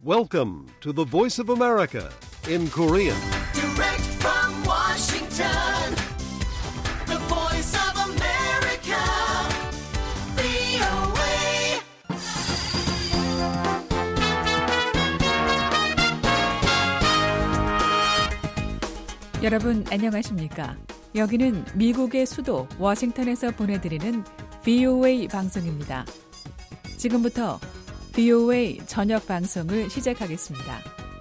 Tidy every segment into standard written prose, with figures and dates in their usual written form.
Welcome to the Voice of America in Korean. Direct from Washington, the Voice of America, VOA. 여러분 안녕하십니까? 여기는 미국의 수도 워싱턴에서 보내드리는 VOA 방송입니다. 지금부터 VOA 저녁 방송을 시작하겠습니다.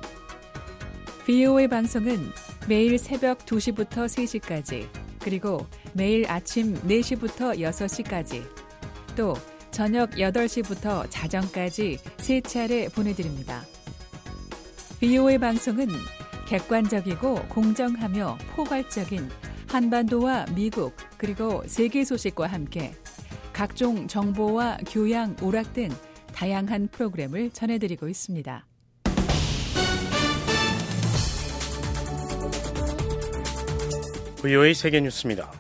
VOA 방송은 매일 새벽 2시부터 3시까지, 그리고 매일 아침 4시부터 6시까지, 또 저녁 8시부터 자정까지 3차례 보내드립니다. VOA 방송은 객관적이고 공정하며 포괄적인 한반도와 미국 그리고 세계 소식과 함께 각종 정보와 교양, 오락 등 다양한 프로그램을 전해드리고 있습니다. VOA 세계뉴스입니다.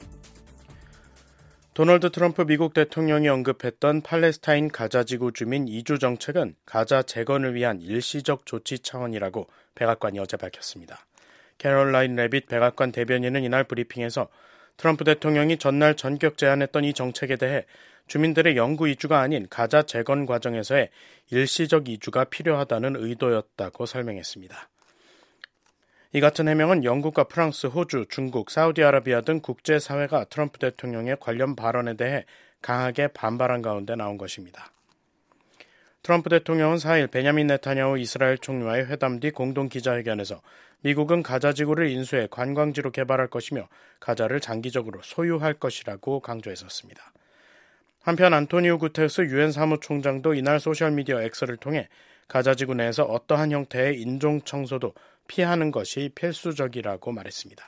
도널드 트럼프 미국 대통령이 언급했던 팔레스타인 가자지구 주민 이주 정책은 가자 재건을 위한 일시적 조치 차원이라고 백악관이 어제 밝혔습니다. 캐롤라인 레빗 백악관 대변인은 이날 브리핑에서 트럼프 대통령이 전날 전격 제안했던 이 정책에 대해 주민들의 영구 이주가 아닌 가자 재건 과정에서의 일시적 이주가 필요하다는 의도였다고 설명했습니다. 이 같은 해명은 영국과 프랑스, 호주, 중국, 사우디아라비아 등 국제사회가 트럼프 대통령의 관련 발언에 대해 강하게 반발한 가운데 나온 것입니다. 트럼프 대통령은 4일 베냐민 네타냐후 이스라엘 총리와의 회담 뒤 공동 기자회견에서 미국은 가자지구를 인수해 관광지로 개발할 것이며 가자를 장기적으로 소유할 것이라고 강조했었습니다. 한편 안토니오 구테르스 유엔 사무총장도 이날 소셜미디어 X를 통해 가자지구 내에서 어떠한 형태의 인종 청소도 피하는 것이 필수적이라고 말했습니다.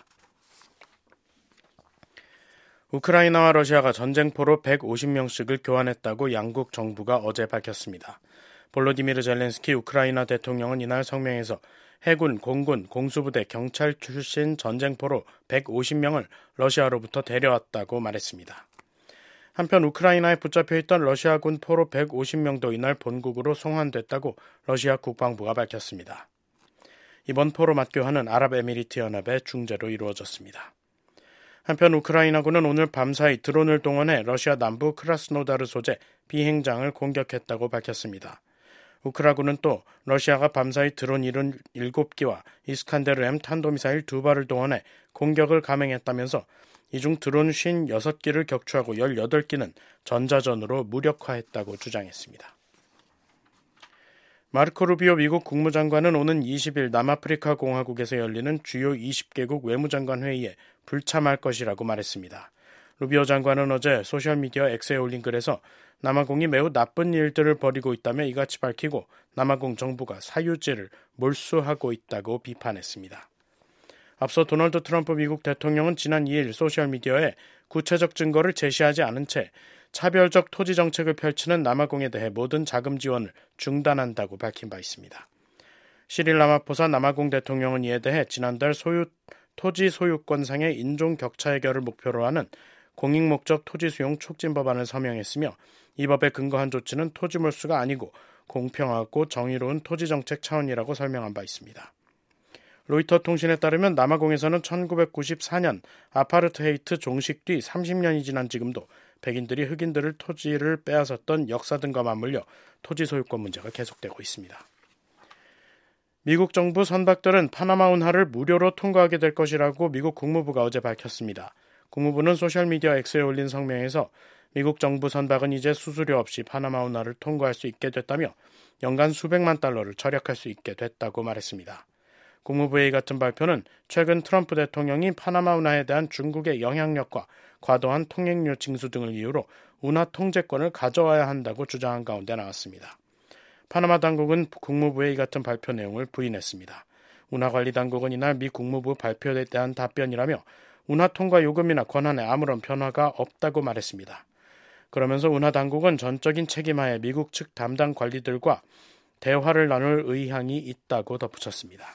우크라이나와 러시아가 전쟁포로 150명씩을 교환했다고 양국 정부가 어제 밝혔습니다. 볼로디미르 젤렌스키 우크라이나 대통령은 이날 성명에서 해군, 공군, 공수부대, 경찰 출신 전쟁포로 150명을 러시아로부터 데려왔다고 말했습니다. 한편 우크라이나에 붙잡혀 있던 러시아군 포로 150명도 이날 본국으로 송환됐다고 러시아 국방부가 밝혔습니다. 이번 포로 맞교환은 아랍에미리트 연합의 중재로 이루어졌습니다. 한편 우크라이나군은 오늘 밤사이 드론을 동원해 러시아 남부 크라스노다르 소재 비행장을 공격했다고 밝혔습니다. 우크라군은 또 러시아가 밤사이 드론 77기와 이스칸데르 M 탄도미사일 2발을 동원해 공격을 감행했다면서 이 중 드론 56기를 격추하고 18기는 전자전으로 무력화했다고 주장했습니다. 마르코 루비오 미국 국무장관은 오는 20일 남아프리카 공화국에서 열리는 주요 20개국 외무장관 회의에 불참할 것이라고 말했습니다. 루비오 장관은 어제 소셜미디어 X에 올린 글에서 남아공이 매우 나쁜 일들을 벌이고 있다며 이같이 밝히고 남아공 정부가 사유지를 몰수하고 있다고 비판했습니다. 앞서 도널드 트럼프 미국 대통령은 지난 2일 소셜미디어에 구체적 증거를 제시하지 않은 채 차별적 토지 정책을 펼치는 남아공에 대해 모든 자금 지원을 중단한다고 밝힌 바 있습니다. 시릴 라마포사 남아공 대통령은 이에 대해 지난달 토지 소유권상의 인종 격차 해결을 목표로 하는 공익목적 토지 수용 촉진 법안을 서명했으며 이 법에 근거한 조치는 토지 몰수가 아니고 공평하고 정의로운 토지 정책 차원이라고 설명한 바 있습니다. 로이터 통신에 따르면 남아공에서는 1994년 아파르트헤이트 종식 뒤 30년이 지난 지금도 백인들이 흑인들을 토지를 빼앗았던 역사 등과 맞물려 토지 소유권 문제가 계속되고 있습니다. 미국 정부 선박들은 파나마 운하를 무료로 통과하게 될 것이라고 미국 국무부가 어제 밝혔습니다. 국무부는 소셜미디어 X에 올린 성명에서 미국 정부 선박은 이제 수수료 없이 파나마 운하를 통과할 수 있게 됐다며 연간 수백만 달러를 절약할 수 있게 됐다고 말했습니다. 국무부의 같은 발표는 최근 트럼프 대통령이 파나마 운하에 대한 중국의 영향력과 과도한 통행료 징수 등을 이유로 운하 통제권을 가져와야 한다고 주장한 가운데 나왔습니다. 파나마 당국은 국무부의 같은 발표 내용을 부인했습니다. 운하관리당국은 이날 미 국무부 발표에 대한 답변이라며 운하 통과 요금이나 권한에 아무런 변화가 없다고 말했습니다. 그러면서 운하당국은 전적인 책임하에 미국 측 담당 관리들과 대화를 나눌 의향이 있다고 덧붙였습니다.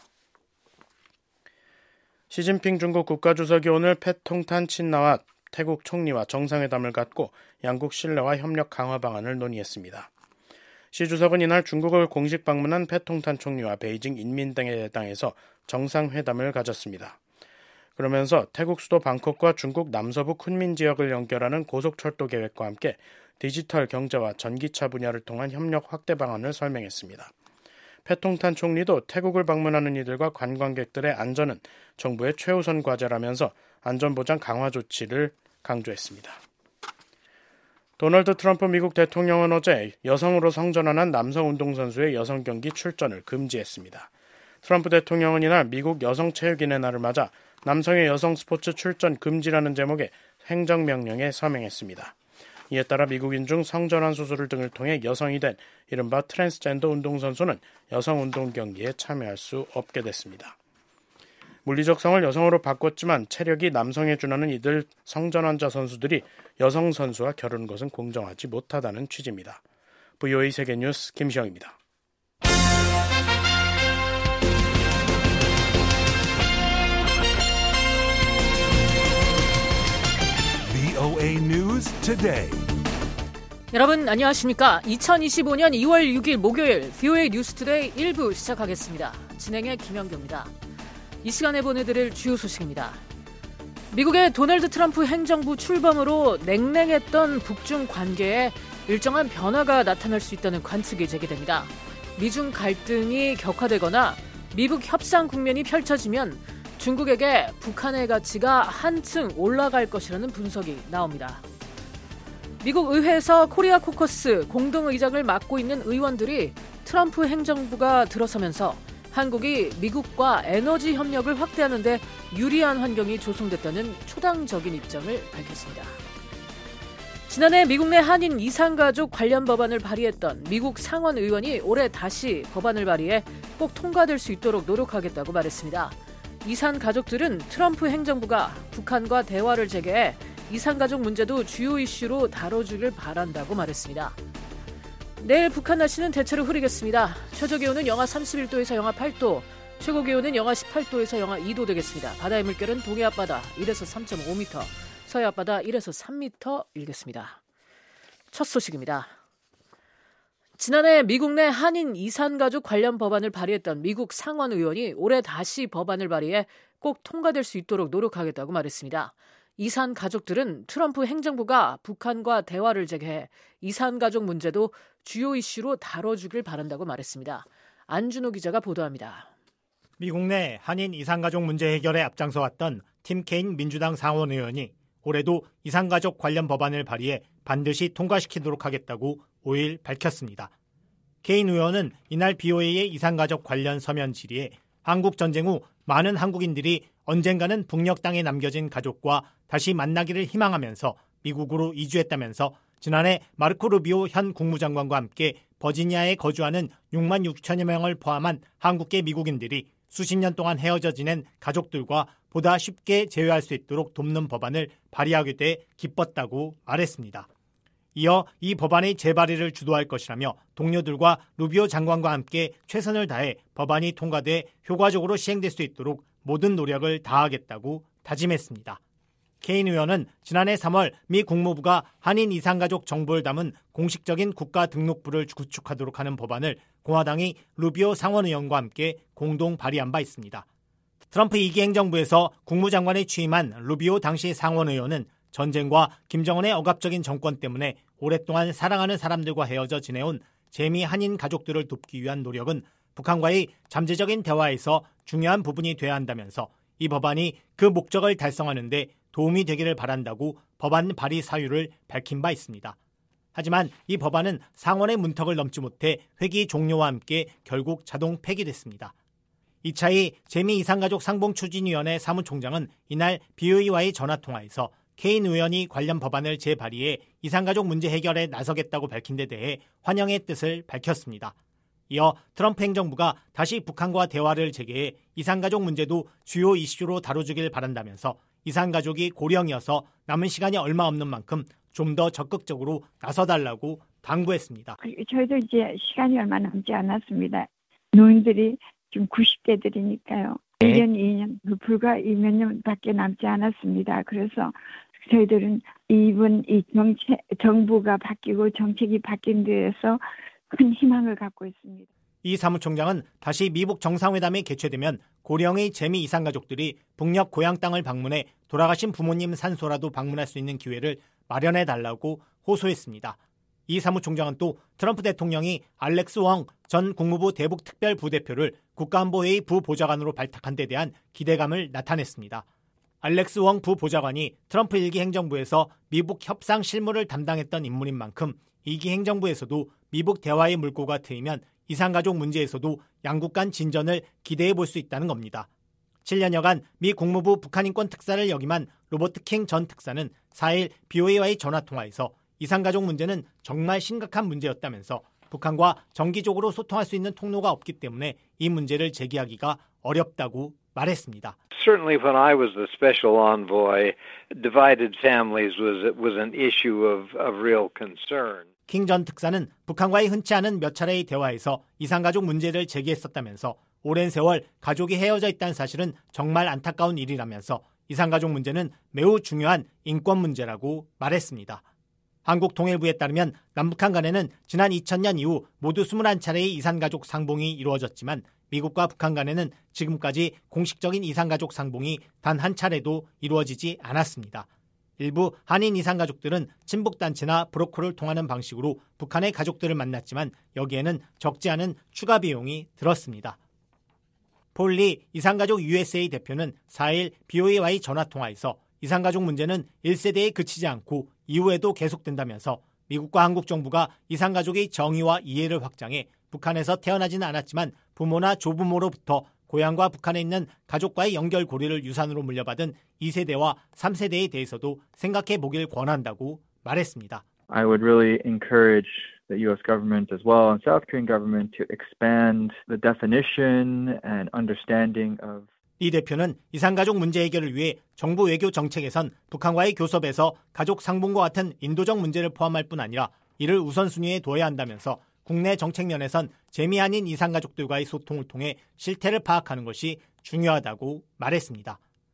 시진핑 중국 국가주석이 오늘 펫통탄 친나와 태국 총리와 정상회담을 갖고 양국 신뢰와 협력 강화 방안을 논의했습니다. 시 주석은 이날 중국을 공식 방문한 패통탄 총리와 베이징 인민대회당에서 정상회담을 가졌습니다. 그러면서 태국 수도 방콕과 중국 남서부 쿤민 지역을 연결하는 고속철도 계획과 함께 디지털 경제와 전기차 분야를 통한 협력 확대 방안을 설명했습니다. 패통탄 총리도 태국을 방문하는 이들과 관광객들의 안전은 정부의 최우선 과제라면서 안전보장 강화 조치를 강조했습니다. 도널드 트럼프 미국 대통령은 어제 여성으로 성전환한 남성 운동선수의 여성 경기 출전을 금지했습니다. 트럼프 대통령은 이날 미국 여성체육인의 날을 맞아 남성의 여성 스포츠 출전 금지라는 제목의 행정명령에 서명했습니다. 이에 따라 미국인 중 성전환 수술 등을 통해 여성이 된 이른바 트랜스젠더 운동선수는 여성 운동 경기에 참여할 수 없게 됐습니다. 물리적 성을 여성으로 바꿨지만 체력이 남성에 준하는 이들 성전환자 선수들이 여성 선수와 겨루는 것은 공정하지 못하다는 취지입니다. VOA 세계뉴스 김시영입니다. VOA News Today. 여러분 안녕하십니까? 2025년 2월 6일 목요일 VOA 뉴스투데이 1부 시작하겠습니다. 진행의 김영규입니다. 이 시간에 보내드릴 주요 소식입니다. 미국의 도널드 트럼프 행정부 출범으로 냉랭했던 북중 관계에 일정한 변화가 나타날 수 있다는 관측이 제기됩니다. 미중 갈등이 격화되거나 미북 협상 국면이 펼쳐지면 중국에게 북한의 가치가 한층 올라갈 것이라는 분석이 나옵니다. 미국 의회에서 코리아 코커스 공동의장을 맡고 있는 의원들이 트럼프 행정부가 들어서면서 한국이 미국과 에너지 협력을 확대하는 데 유리한 환경이 조성됐다는 초당적인 입장을 밝혔습니다. 지난해 미국 내 한인 이산가족 관련 법안을 발의했던 미국 상원 의원이 올해 다시 법안을 발의해 꼭 통과될 수 있도록 노력하겠다고 말했습니다. 이산 가족들은 트럼프 행정부가 북한과 대화를 재개해 이산가족 문제도 주요 이슈로 다뤄주길 바란다고 말했습니다. 내일 북한 날씨는 대체로 흐리겠습니다. 최저기온은 영하 31도에서 영하 8도, 최고기온은 영하 18도에서 영하 2도 되겠습니다. 바다의 물결은 동해 앞바다 1에서 3.5m, 서해 앞바다 1에서 3m 일겠습니다. 첫 소식입니다. 지난해 미국 내 한인 이산가족 관련 법안을 발의했던 미국 상원 의원이 올해 다시 법안을 발의해 꼭 통과될 수 있도록 노력하겠다고 말했습니다. 이산 가족들은 트럼프 행정부가 북한과 대화를 재개해 이산 가족 문제도 주요 이슈로 다뤄주길 바란다고 말했습니다. 안준호 기자가 보도합니다. 미국 내 한인 이산가족 문제 해결에 앞장서왔던 팀 케인 민주당 상원 의원이 올해도 이산가족 관련 법안을 발의해 반드시 통과시키도록 하겠다고 5일 밝혔습니다. 케인 의원은 이날 BOA의 이산가족 관련 서면 질의에 한국 전쟁 후 많은 한국인들이 언젠가는 북녘 땅에 남겨진 가족과 다시 만나기를 희망하면서 미국으로 이주했다면서 지난해 마르코 루비오 현 국무장관과 함께 버지니아에 거주하는 6만 6천여 명을 포함한 한국계 미국인들이 수십 년 동안 헤어져 지낸 가족들과 보다 쉽게 재회할 수 있도록 돕는 법안을 발의하게 돼 기뻤다고 말했습니다. 이어 이 법안의 재발의를 주도할 것이라며 동료들과 루비오 장관과 함께 최선을 다해 법안이 통과돼 효과적으로 시행될 수 있도록 모든 노력을 다하겠다고 다짐했습니다. 케인 의원은 지난해 3월 미 국무부가 한인 이산가족 정보를 담은 공식적인 국가 등록부를 구축하도록 하는 법안을 공화당이 루비오 상원의원과 함께 공동 발의한 바 있습니다. 트럼프 2기 행정부에서 국무장관에 취임한 루비오 당시 상원의원은 전쟁과 김정은의 억압적인 정권 때문에 오랫동안 사랑하는 사람들과 헤어져 지내온 재미 한인 가족들을 돕기 위한 노력은 북한과의 잠재적인 대화에서 중요한 부분이 돼야 한다면서 이 법안이 그 목적을 달성하는 데 도움이 되기를 바란다고 법안 발의 사유를 밝힌 바 있습니다. 하지만 이 법안은 상원의 문턱을 넘지 못해 회기 종료와 함께 결국 자동 폐기됐습니다. 이차이 재미 이산가족 상봉추진위원회 사무총장은 이날 BOA와의 전화통화에서 케인 의원이 관련 법안을 재발의해 이산가족 문제 해결에 나서겠다고 밝힌 데 대해 환영의 뜻을 밝혔습니다. 이어 트럼프 행정부가 다시 북한과 대화를 재개해 이산가족 문제도 주요 이슈로 다뤄주길 바란다면서 이산가족이 고령이어서 남은 시간이 얼마 없는 만큼 좀 더 적극적으로 나서달라고 당부했습니다. 저희도 이제 시간이 얼마 남지 않았습니다. 노인들이 지금 90대들이니까요. 1년, 2년, 불과 2몇 년밖에 남지 않았습니다. 그래서 저희들은 이번 이 정부가 바뀌고 정책이 바뀐 데에서 큰 희망을 갖고 있습니다. 이 사무총장은 다시 미북 정상회담이 개최되면 고령의 재미 이산 가족들이 북녘 고향 땅을 방문해 돌아가신 부모님 산소라도 방문할 수 있는 기회를 마련해 달라고 호소했습니다. 이 사무총장은 또 트럼프 대통령이 알렉스 웡 전 국무부 대북 특별 부대표를 국가안보회의 부보좌관으로 발탁한 데 대한 기대감을 나타냈습니다. 알렉스 웡 부보좌관이 트럼프 1기 행정부에서 미북 협상 실무를 담당했던 인물인 만큼 2기 행정부에서도 미북 대화의 물꼬가 트이면 이산가족 문제에서도 양국 간 진전을 기대해 볼 수 있다는 겁니다. 7년여간 미 국무부 북한인권 특사를 역임한 로버트 킹 전 특사는 4일 BOA와의 전화통화에서 이산가족 문제는 정말 심각한 문제였다면서 북한과 정기적으로 소통할 수 있는 통로가 없기 때문에 이 문제를 제기하기가 어렵다고 말했습니다. Certainly when I was the special envoy, divided families was an issue of real concern. 킹 전 특사는 북한과의 흔치 않은 몇 차례의 대화에서 이산가족 문제를 제기했었다면서 오랜 세월 가족이 헤어져 있다는 사실은 정말 안타까운 일이라면서 이산가족 문제는 매우 중요한 인권 문제라고 말했습니다. 한국 통일부에 따르면 남북한 간에는 지난 2000년 이후 모두 21차례의 이산가족 상봉이 이루어졌지만 미국과 북한 간에는 지금까지 공식적인 이산가족 상봉이 단 한 차례도 이루어지지 않았습니다. 일부 한인 이산가족들은 친북단체나 브로커를 통하는 방식으로 북한의 가족들을 만났지만 여기에는 적지 않은 추가 비용이 들었습니다. 폴리 이산가족 USA 대표는 4일 BOA와의 전화통화에서 이산가족 문제는 1세대에 그치지 않고 이후에도 계속된다면서 미국과 한국 정부가 이산가족의 정의와 이해를 확장해 북한에서 태어나지는 않았지만 부모나 조부모로부터 고향과 북한에 있는 가족과의 연결고리를 유산으로 물려받은 2세대와 3세대에 대해서도 생각해 보길 권한다고 말했습니다. I would really encourage the U.S. government as well and South Korean government to expand the definition and understanding of 리 대표는 이산가족 문제 해결을 위해 정부 외교 정책에선 북한과의 교섭에서 가족 상봉과 같은 인도적 문제를 포함할 뿐 아니라 이를 우선순위에 둬야 한다면서 국내 정책면에선 재미 아닌 이산가족들과의 소통을 통해 실태를 파악하는 것이 중요하다고 말했습니다.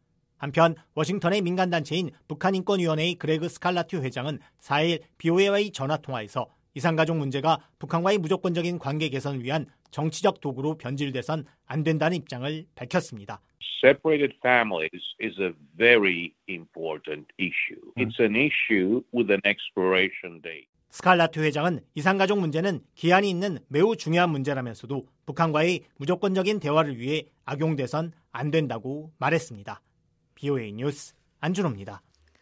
한편 워싱턴의 민간단체인 북한인권위원회의 그레그 스칼라튜 회장은 4일 BOA와의 전화통화에서 이산가족 문제가 북한과의 무조건적인 관계 개선을 위한 정치적 도구로 변질돼선 안 된다는 입장을 밝혔습니다. Separated families is a very important issue. It's an issue with an expiration date. 스칼라투 회장은 이산가족 문제는 기한이 있는 매우 중요한 문제라면서도 북한과의 무조건적인 대화를 위해 악용돼선 안 된다고 말했습니다. BOA 뉴스 안준호입니다.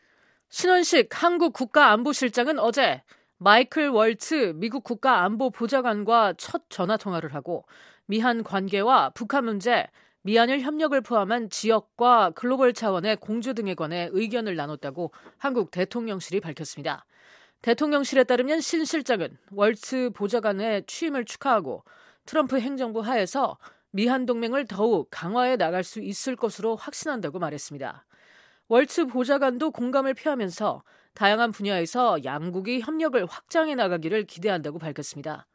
신원식 한국 국가안보실장은 어제 마이클 월츠 미국 국가안보보좌관과 첫 전화통화를 하고 미한 관계와 북한 문제, 미한일 협력을 포함한 지역과 글로벌 차원의 공조 등에 관해 의견을 나눴다고 한국 대통령실이 밝혔습니다. 대통령실에 따르면 신 실장은 월츠 보좌관의 취임을 축하하고 트럼프 행정부 하에서 미한 동맹을 더욱 강화해 나갈 수 있을 것으로 확신한다고 말했습니다. 월츠 보좌관도 공감을 표하면서 다양한 분야에서 양국이 협력을 확장해 나가기를 기대한다고 밝혔습니다.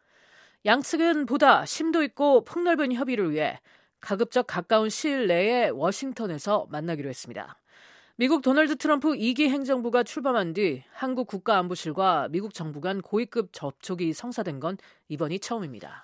양측은 보다 심도 있고 폭넓은 협의를 위해 가급적 가까운 시일 내에 워싱턴에서 만나기로 했습니다. 미국 도널드 트럼프 2기 행정부가 출범한 뒤 한국 국가안보실과 미국 정부 간 고위급 접촉이 성사된 건 이번이 처음입니다.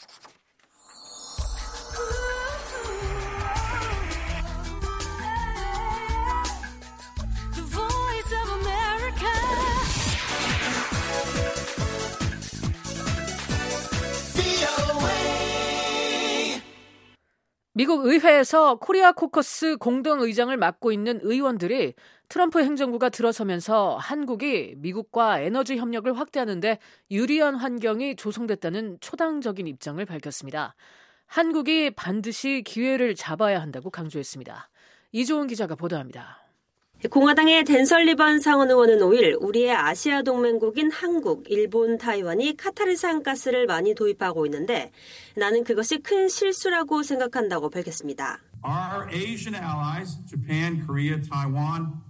미국 의회에서 코리아 코커스 공동의장을 맡고 있는 의원들이 트럼프 행정부가 들어서면서 한국이 미국과 에너지 협력을 확대하는 데 유리한 환경이 조성됐다는 초당적인 입장을 밝혔습니다. 한국이 반드시 기회를 잡아야 한다고 강조했습니다. 이조은 기자가 보도합니다. 공화당의 댄 설리번 상원 의원은 5일 우리의 아시아 동맹국인 한국, 일본, 타이완이 카타르산 가스를 많이 도입하고 있는데 나는 그것이 큰 실수라고 생각한다고 밝혔습니다. Our Asian allies, Japan, Korea, Taiwan,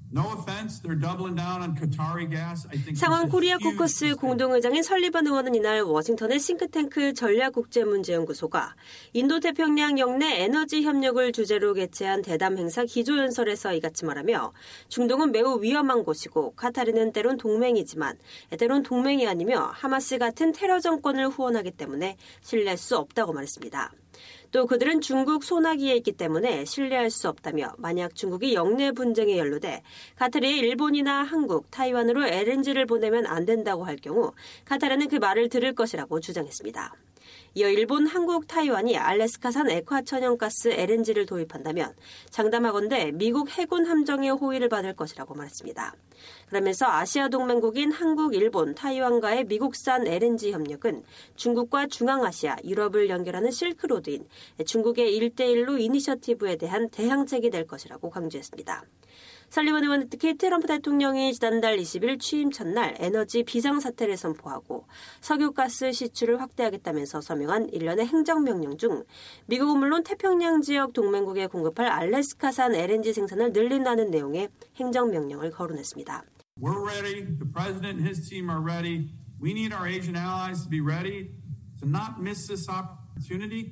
상원 코리아 코커스 공동의장인 설리번 의원은 이날 워싱턴의 싱크탱크 전략국제문제연구소가 인도태평양 영내 에너지 협력을 주제로 개최한 대담 행사 기조연설에서 이같이 말하며 중동은 매우 위험한 곳이고 카타르는 때론 동맹이지만 때론 동맹이 아니며 하마스 같은 테러 정권을 후원하기 때문에 신뢰할 수 없다고 말했습니다. 또 그들은 중국 소나기에 있기 때문에 신뢰할 수 없다며 만약 중국이 영내 분쟁에 연루돼 카타르에 일본이나 한국, 타이완으로 LNG를 보내면 안 된다고 할 경우 카타르는 그 말을 들을 것이라고 주장했습니다. 이어 일본, 한국, 타이완이 알래스카산 액화천연가스 LNG를 도입한다면 장담하건대 미국 해군 함정의 호의를 받을 것이라고 말했습니다. 그러면서 아시아 동맹국인 한국, 일본, 타이완과의 미국산 LNG 협력은 중국과 중앙아시아, 유럽을 연결하는 실크로드인 중국의 1대1로 이니셔티브에 대한 대항책이 될 것이라고 강조했습니다. 설리번 의원은 특히 트럼프 대통령이 지난달 20일 취임 첫날 에너지 비상사태를 선포하고 석유가스 시추를 확대하겠다면서 서명한 일련의 행정명령 중 미국은 물론 태평양 지역 동맹국에 공급할 알래스카산 LNG 생산을 늘린다는 내용의 행정명령을 거론했습니다. We're ready. The president and his team are ready. We need our Asian allies to be ready to not miss this opportunity.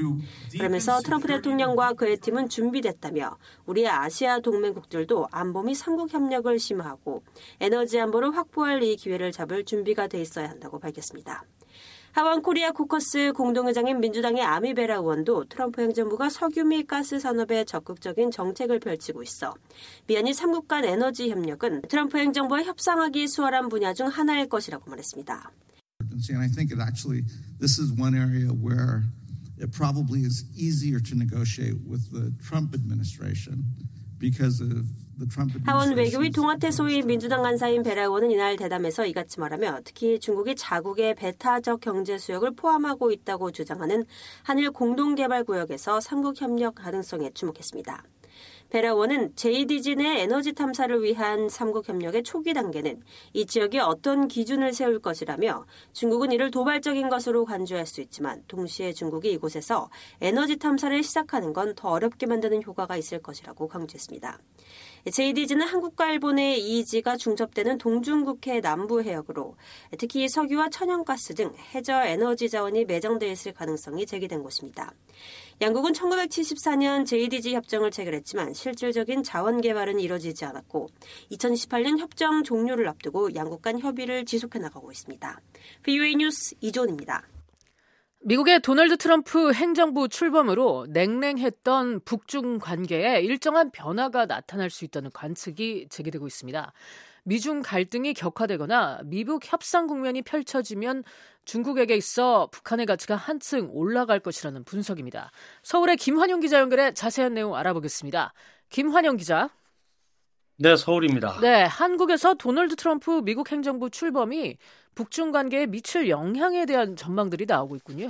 그러면서 트럼프 대통령과 그의 팀은 준비됐다며 우리의 아시아 동맹국들도 안보 및 삼국 협력을 심화하고 에너지 안보를 확보할 이 기회를 잡을 준비가 돼 있어야 한다고 밝혔습니다. 하원 코리아 코커스 공동의장인 민주당의 아미 베라 의원도 트럼프 행정부가 석유 및 가스 산업에 적극적인 정책을 펼치고 있어 미한이 삼국 간 에너지 협력은 트럼프 행정부와 협상하기 수월한 분야 중 하나일 것이라고 말했습니다. And I think this is one area where it probably is easier to negotiate with the Trump administration because of the Trump administration. 하원 외교위 동아태 소위 민주당 간사인 베라 의원은 이날 대담에서 이같이 말하며 특히 중국이 자국의 배타적 경제 수역을 포함하고 있다고 주장하는 한일 공동개발구역에서 삼국 협력 가능성에 주목했습니다. 베라 의원은 JDG 내 에너지 탐사를 위한 삼국 협력의 초기 단계는 이 지역에 어떤 기준을 세울 것이라며 중국은 이를 도발적인 것으로 간주할 수 있지만 동시에 중국이 이곳에서 에너지 탐사를 시작하는 건 더 어렵게 만드는 효과가 있을 것이라고 강조했습니다. JDG는 한국과 일본의 이의지가 중첩되는 동중국해 남부 해역으로 특히 석유와 천연가스 등 해저 에너지 자원이 매장돼 있을 가능성이 제기된 곳입니다. 양국은 1974년 JDG 협정을 체결했지만 실질적인 자원 개발은 이뤄지지 않았고 2018년 협정 종료를 앞두고 양국 간 협의를 지속해 나가고 있습니다. VOA 뉴스 이존입니다. 미국의 도널드 트럼프 행정부 출범으로 냉랭했던 북중 관계에 일정한 변화가 나타날 수 있다는 관측이 제기되고 있습니다. 미중 갈등이 격화되거나 미북 협상 국면이 펼쳐지면 중국에게 있어 북한의 가치가 한층 올라갈 것이라는 분석입니다. 서울의 김환영 기자 연결해 자세한 내용 알아보겠습니다. 김환영 기자. 네, 서울입니다. 네, 한국에서 도널드 트럼프 미국 행정부 출범이 북중 관계에 미칠 영향에 대한 전망들이 나오고 있군요.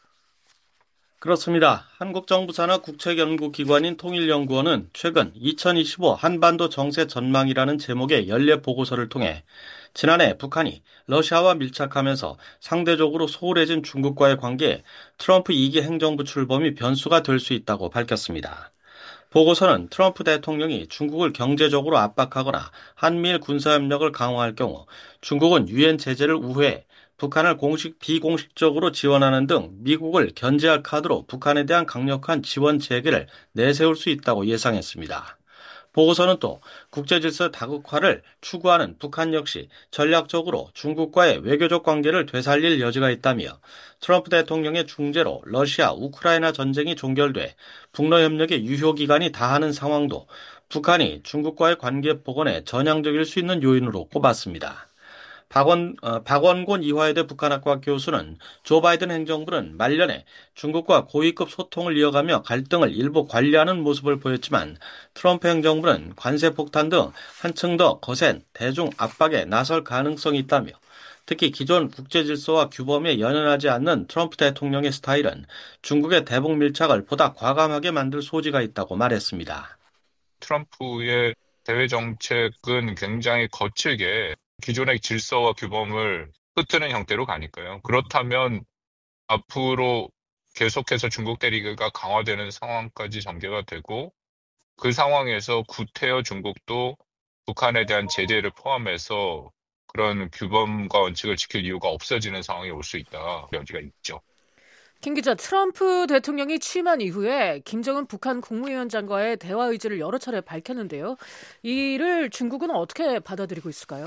그렇습니다. 한국 정부 산하 국책연구기관인 통일연구원은 최근 2025 한반도 정세 전망이라는 제목의 연례 보고서를 통해 지난해 북한이 러시아와 밀착하면서 상대적으로 소홀해진 중국과의 관계에 트럼프 2기 행정부 출범이 변수가 될 수 있다고 밝혔습니다. 보고서는 트럼프 대통령이 중국을 경제적으로 압박하거나 한미일 군사협력을 강화할 경우 중국은 유엔 제재를 우회해 북한을 비공식적으로 지원하는 등 미국을 견제할 카드로 북한에 대한 강력한 지원 재개를 내세울 수 있다고 예상했습니다. 보고서는 또 국제질서 다국화를 추구하는 북한 역시 전략적으로 중국과의 외교적 관계를 되살릴 여지가 있다며 트럼프 대통령의 중재로 러시아, 우크라이나 전쟁이 종결돼 북러 협력의 유효기간이 다하는 상황도 북한이 중국과의 관계 복원에 전향적일 수 있는 요인으로 꼽았습니다. 박원곤 이화여대 북한학과 교수는 조 바이든 행정부는 말년에 중국과 고위급 소통을 이어가며 갈등을 일부 관리하는 모습을 보였지만 트럼프 행정부는 관세 폭탄 등 한층 더 거센 대중 압박에 나설 가능성이 있다며 특히 기존 국제질서와 규범에 연연하지 않는 트럼프 대통령의 스타일은 중국의 대북 밀착을 보다 과감하게 만들 소지가 있다고 말했습니다. 트럼프의 대외 정책은 굉장히 거칠게 기존의 질서와 규범을 흩트는 형태로 가니까요. 그렇다면 앞으로 계속해서 중국 대리가 강화되는 상황까지 전개가 되고 그 상황에서 구태여 중국도 북한에 대한 제재를 포함해서 그런 규범과 원칙을 지킬 이유가 없어지는 상황이 올 수 있다. 여지가 있죠. 김 기자, 트럼프 대통령이 취임한 이후에 김정은 북한 국무위원장과의 대화 의지를 여러 차례 밝혔는데요. 이를 중국은 어떻게 받아들이고 있을까요?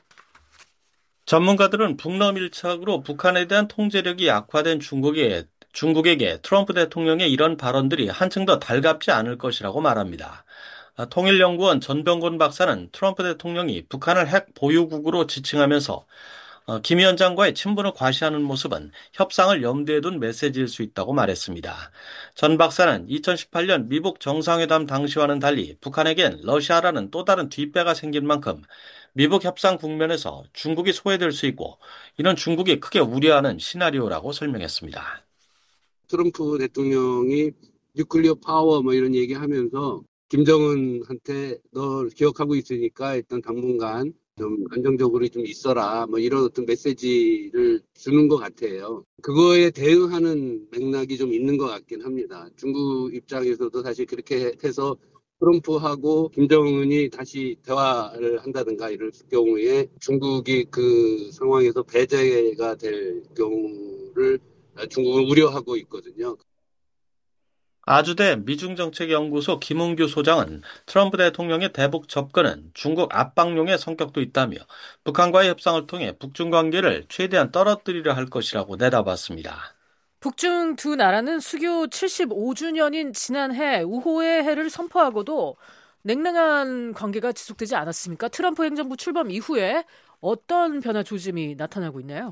전문가들은 북러 밀착으로 북한에 대한 통제력이 약화된 중국에게 트럼프 대통령의 이런 발언들이 한층 더 달갑지 않을 것이라고 말합니다. 통일연구원 전병곤 박사는 트럼프 대통령이 북한을 핵 보유국으로 지칭하면서 김 위원장과의 친분을 과시하는 모습은 협상을 염두에 둔 메시지일 수 있다고 말했습니다. 전 박사는 2018년 미북 정상회담 당시와는 달리 북한에겐 러시아라는 또 다른 뒷배가 생긴 만큼 미북 협상 국면에서 중국이 소외될 수 있고 이는 중국이 크게 우려하는 시나리오라고 설명했습니다. 트럼프 대통령이 뉴클리어 파워 뭐 이런 얘기하면서 김정은한테 너 기억하고 있으니까 일단 당분간 좀 안정적으로 좀 있어라 뭐 이런 어떤 메시지를 주는 것 같아요. 그거에 대응하는 맥락이 좀 있는 것 같긴 합니다. 중국 입장에서도 사실 그렇게 해서 트럼프하고 김정은이 다시 대화를 한다든가 이럴 경우에 중국이 그 상황에서 배제가 될 경우를 중국은 우려하고 있거든요. 아주대 미중정책연구소 김은규 소장은 트럼프 대통령의 대북 접근은 중국 압박용의 성격도 있다며 북한과의 협상을 통해 북중 관계를 최대한 떨어뜨리려 할 것이라고 내다봤습니다. 북중 두 나라는 수교 75주년인 지난해 우호의 해를 선포하고도 냉랭한 관계가 지속되지 않았습니까? 트럼프 행정부 출범 이후에 어떤 변화 조짐이 나타나고 있나요?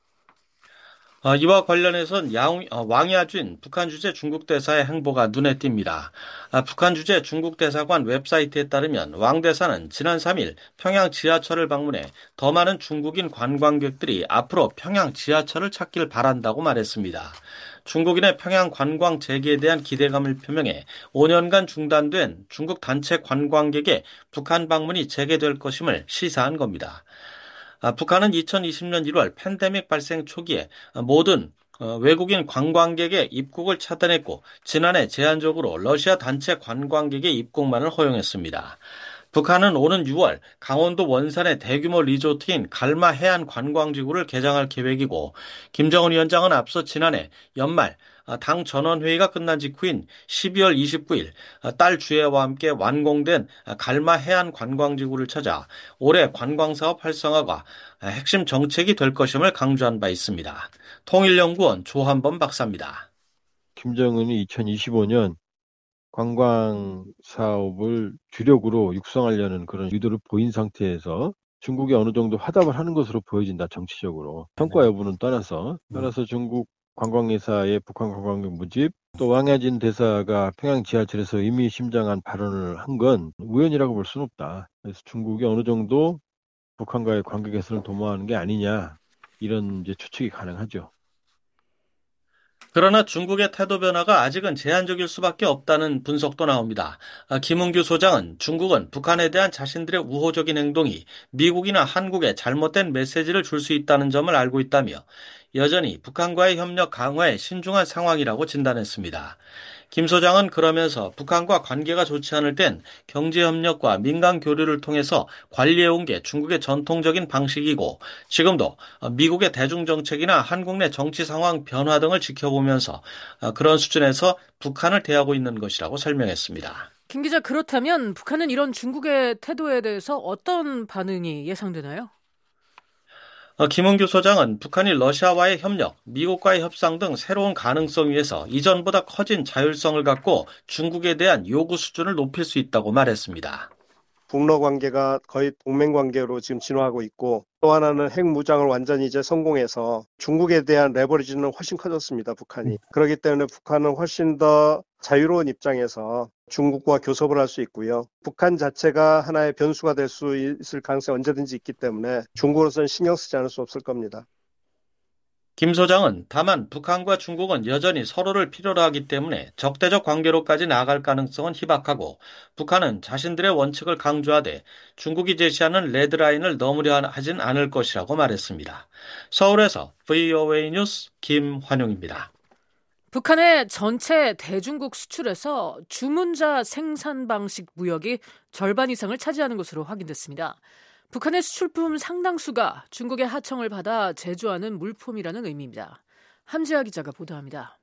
이와 관련해선 왕야쥔 북한 주재 중국 대사의 행보가 눈에 띕니다. 북한 주재 중국 대사관 웹사이트에 따르면 왕 대사는 지난 3일 평양 지하철을 방문해 더 많은 중국인 관광객들이 앞으로 평양 지하철을 찾길 바란다고 말했습니다. 중국인의 평양 관광 재개에 대한 기대감을 표명해 5년간 중단된 중국 단체 관광객의 북한 방문이 재개될 것임을 시사한 겁니다. 북한은 2020년 1월 팬데믹 발생 초기에 모든 외국인 관광객의 입국을 차단했고 지난해 제한적으로 러시아 단체 관광객의 입국만을 허용했습니다. 북한은 오는 6월 강원도 원산의 대규모 리조트인 갈마 해안 관광지구를 개장할 계획이고 김정은 위원장은 앞서 지난해 연말 당 전원회의가 끝난 직후인 12월 29일 딸 주혜와 함께 완공된 갈마 해안 관광지구를 찾아 올해 관광사업 활성화가 핵심 정책이 될 것임을 강조한 바 있습니다. 통일연구원 조한범 박사입니다. 김정은이 2025년 관광 사업을 주력으로 육성하려는 그런 의도를 보인 상태에서 중국이 어느 정도 화답을 하는 것으로 보여진다, 정치적으로. 성과 여부는 떠나서 중국 관광회사의 북한 관광객 모집, 또 왕야진 대사가 평양 지하철에서 의미심장한 발언을 한 건 우연이라고 볼 수는 없다. 그래서 중국이 어느 정도 북한과의 관계 개선을 도모하는 게 아니냐, 이런 이제 추측이 가능하죠. 그러나 중국의 태도 변화가 아직은 제한적일 수밖에 없다는 분석도 나옵니다. 김은규 소장은 중국은 북한에 대한 자신들의 우호적인 행동이 미국이나 한국에 잘못된 메시지를 줄 수 있다는 점을 알고 있다며 여전히 북한과의 협력 강화에 신중한 상황이라고 진단했습니다. 김 소장은 그러면서 북한과 관계가 좋지 않을 땐 경제협력과 민간 교류를 통해서 관리해온 게 중국의 전통적인 방식이고 지금도 미국의 대중정책이나 한국 내 정치 상황 변화 등을 지켜보면서 그런 수준에서 북한을 대하고 있는 것이라고 설명했습니다. 김 기자, 그렇다면 북한은 이런 중국의 태도에 대해서 어떤 반응이 예상되나요? 김은규 소장은 북한이 러시아와의 협력, 미국과의 협상 등 새로운 가능성 위에서 이전보다 커진 자율성을 갖고 중국에 대한 요구 수준을 높일 수 있다고 말했습니다. 북러 관계가 거의 동맹 관계로 지금 진화하고 있고 또 하나는 핵 무장을 완전히 이제 성공해서 중국에 대한 레버리지는 훨씬 커졌습니다, 북한이. 그렇기 때문에 북한은 훨씬 더 자유로운 입장에서 중국과 교섭을 할 수 있고요. 북한 자체가 하나의 변수가 될 수 있을 가능성이 언제든지 있기 때문에 중국으로서는 신경 쓰지 않을 수 없을 겁니다. 김 소장은 다만 북한과 중국은 여전히 서로를 필요로 하기 때문에 적대적 관계로까지 나아갈 가능성은 희박하고 북한은 자신들의 원칙을 강조하되 중국이 제시하는 레드라인을 넘으려 하진 않을 것이라고 말했습니다. 서울에서 VOA 뉴스 김환용입니다. 북한의 전체 대중국 수출에서 주문자 생산 방식 무역이 절반 이상을 차지하는 것으로 확인됐습니다. 북한의 수출품 상당수가 중국의 하청을 받아 제조하는 물품이라는 의미입니다. 함지아 기자가 보도합니다.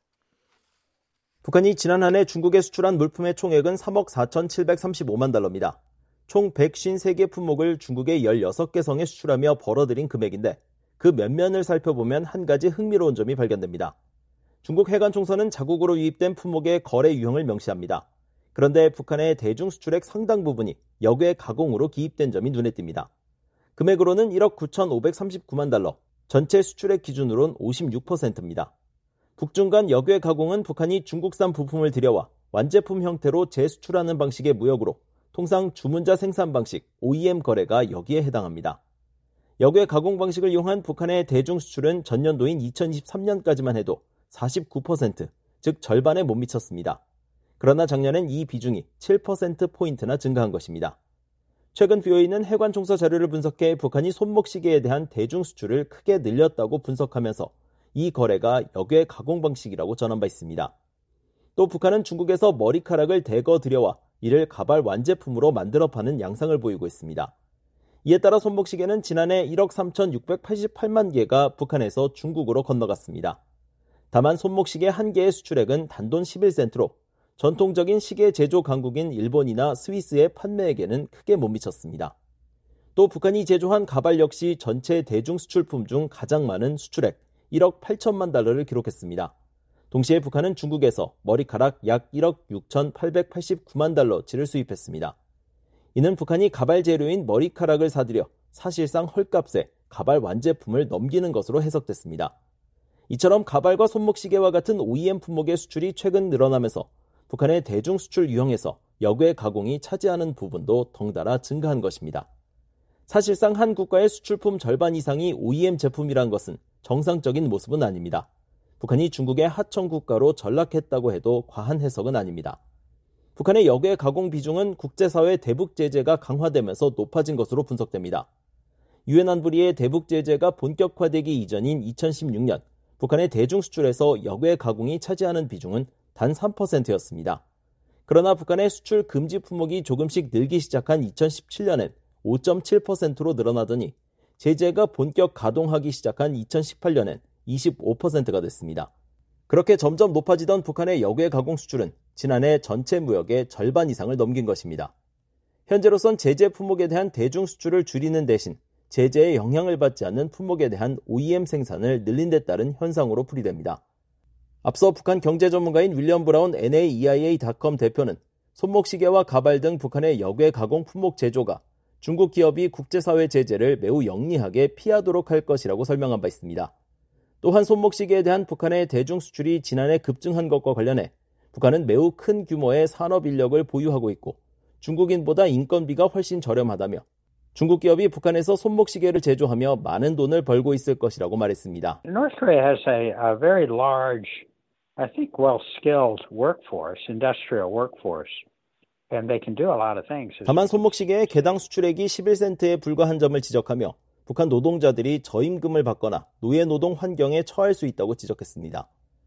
북한이 지난 한 해 중국에 수출한 물품의 총액은 3억 4,735만 달러입니다. 총 153개 품목을 중국에 16개 성에 수출하며 벌어들인 금액인데 그 면면을 살펴보면 한 가지 흥미로운 점이 발견됩니다. 중국 해관총서는 자국으로 유입된 품목의 거래 유형을 명시합니다. 그런데 북한의 대중 수출액 상당 부분이 역외 가공으로 기입된 점이 눈에 띕니다. 금액으로는 1억 9,539만 달러, 전체 수출액 기준으로는 56%입니다. 북중 간 역외 가공은 북한이 중국산 부품을 들여와 완제품 형태로 재수출하는 방식의 무역으로 통상 주문자 생산 방식 OEM 거래가 여기에 해당합니다. 역외 가공 방식을 이용한 북한의 대중 수출은 전년도인 2023년까지만 해도 49%, 즉 절반에 못 미쳤습니다. 그러나 작년엔 이 비중이 7%포인트나 증가한 것입니다. 최근 BOE는 해관총서 자료를 분석해 북한이 손목시계에 대한 대중 수출을 크게 늘렸다고 분석하면서 이 거래가 역외 가공 방식이라고 전한 바 있습니다. 또 북한은 중국에서 머리카락을 대거 들여와 이를 가발 완제품으로 만들어 파는 양상을 보이고 있습니다. 이에 따라 손목시계는 지난해 1억 3,688만 개가 북한에서 중국으로 건너갔습니다. 다만 손목시계 한 개의 수출액은 단돈 11센트로 전통적인 시계 제조 강국인 일본이나 스위스의 판매액에는 크게 못 미쳤습니다. 또 북한이 제조한 가발 역시 전체 대중 수출품 중 가장 많은 수출액 1억 8천만 달러를 기록했습니다. 동시에 북한은 중국에서 머리카락 약 1억 6,889만 달러치를 수입했습니다. 이는 북한이 가발 재료인 머리카락을 사들여 사실상 헐값에 가발 완제품을 넘기는 것으로 해석됐습니다. 이처럼 가발과 손목시계와 같은 OEM 품목의 수출이 최근 늘어나면서 북한의 대중 수출 유형에서 역외 가공이 차지하는 부분도 덩달아 증가한 것입니다. 사실상 한 국가의 수출품 절반 이상이 OEM 제품이란 것은 정상적인 모습은 아닙니다. 북한이 중국의 하청 국가로 전락했다고 해도 과한 해석은 아닙니다. 북한의 역외 가공 비중은 국제사회 대북 제재가 강화되면서 높아진 것으로 분석됩니다. 유엔 안보리의 대북 제재가 본격화되기 이전인 2016년 북한의 대중 수출에서 역외 가공이 차지하는 비중은 단 3%였습니다. 그러나 북한의 수출 금지 품목이 조금씩 늘기 시작한 2017년엔 5.7%로 늘어나더니 제재가 본격 가동하기 시작한 2018년엔 25%가 됐습니다. 그렇게 점점 높아지던 북한의 역외 가공 수출은 지난해 전체 무역의 절반 이상을 넘긴 것입니다. 현재로선 제재 품목에 대한 대중 수출을 줄이는 대신 제재의 영향을 받지 않는 품목에 대한 OEM 생산을 늘린 데 따른 현상으로 풀이됩니다. 앞서 북한 경제 전문가인 윌리엄 브라운 NAEIA.com 대표는 손목시계와 가발 등 북한의 역외 가공 품목 제조가 중국 기업이 국제사회 제재를 매우 영리하게 피하도록 할 것이라고 설명한 바 있습니다. 또한 손목시계에 대한 북한의 대중 수출이 지난해 급증한 것과 관련해 북한은 매우 큰 규모의 산업 인력을 보유하고 있고 중국인보다 인건비가 훨씬 저렴하다며 중국 기업이 북한에서 손목시계를 제조하며 많은 돈을 벌고 있을 것이라고 말했습니다. North Korea has a very large, I think well-skilled workforce, industrial workforce. And they can do a lot of things. 다만 손목시계의 개당 수출액이 11센트에 불과한 점을 지적하며 북한 노동자들이 저임금을 받거나 노예 노동 환경에 처할 수 있다고 지적했습니다.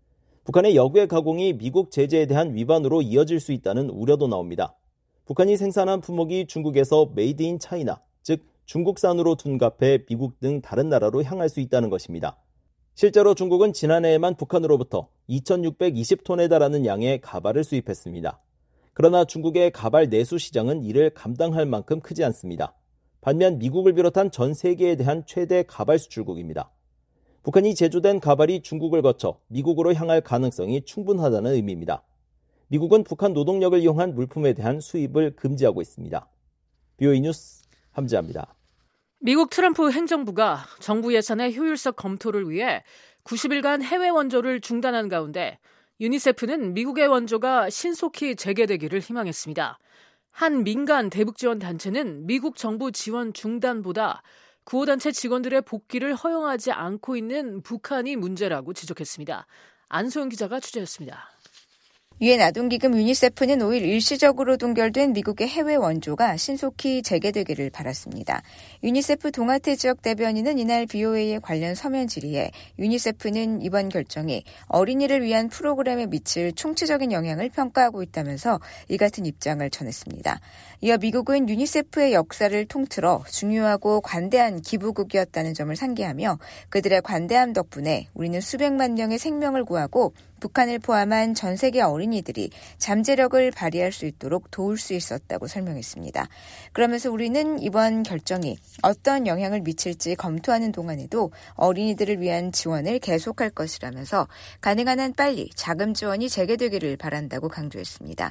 북한의 역외 가공이 미국 제재에 대한 위반으로 이어질 수 있다는 우려도 나옵니다. 북한이 생산한 품목이 중국에서 메이드 인 차이나, 즉 중국산으로 둔갑해 미국 등 다른 나라로 향할 수 있다는 것입니다. 실제로 중국은 지난해에만 북한으로부터 2,620톤에 달하는 양의 가발을 수입했습니다. 그러나 중국의 가발 내수 시장은 이를 감당할 만큼 크지 않습니다. 반면 미국을 비롯한 전 세계에 대한 최대 가발 수출국입니다. 북한이 제조된 가발이 중국을 거쳐 미국으로 향할 가능성이 충분하다는 의미입니다. 미국은 북한 노동력을 이용한 물품에 대한 수입을 금지하고 있습니다. BOE 뉴스 함지아입니다. 미국 트럼프 행정부가 정부 예산의 효율적 검토를 위해 90일간 해외 원조를 중단한 가운데 유니세프는 미국의 원조가 신속히 재개되기를 희망했습니다. 한 민간 대북 지원 단체는 미국 정부 지원 중단보다 구호단체 직원들의 복귀를 허용하지 않고 있는 북한이 문제라고 지적했습니다. 안소영 기자가 취재했습니다. 유엔 아동기금 유니세프는 5일 일시적으로 동결된 미국의 해외 원조가 신속히 재개되기를 바랐습니다. 유니세프 동아태 지역 대변인은 이날 BOA의 관련 서면 질의에 유니세프는 이번 결정이 어린이를 위한 프로그램에 미칠 총체적인 영향을 평가하고 있다면서 이 같은 입장을 전했습니다. 이어 미국은 유니세프의 역사를 통틀어 중요하고 관대한 기부국이었다는 점을 상기하며 그들의 관대함 덕분에 우리는 수백만 명의 생명을 구하고 북한을 포함한 전 세계 어린이들이 잠재력을 발휘할 수 있도록 도울 수 있었다고 설명했습니다. 그러면서 우리는 이번 결정이 어떤 영향을 미칠지 검토하는 동안에도 어린이들을 위한 지원을 계속할 것이라면서 가능한 한 빨리 자금 지원이 재개되기를 바란다고 강조했습니다.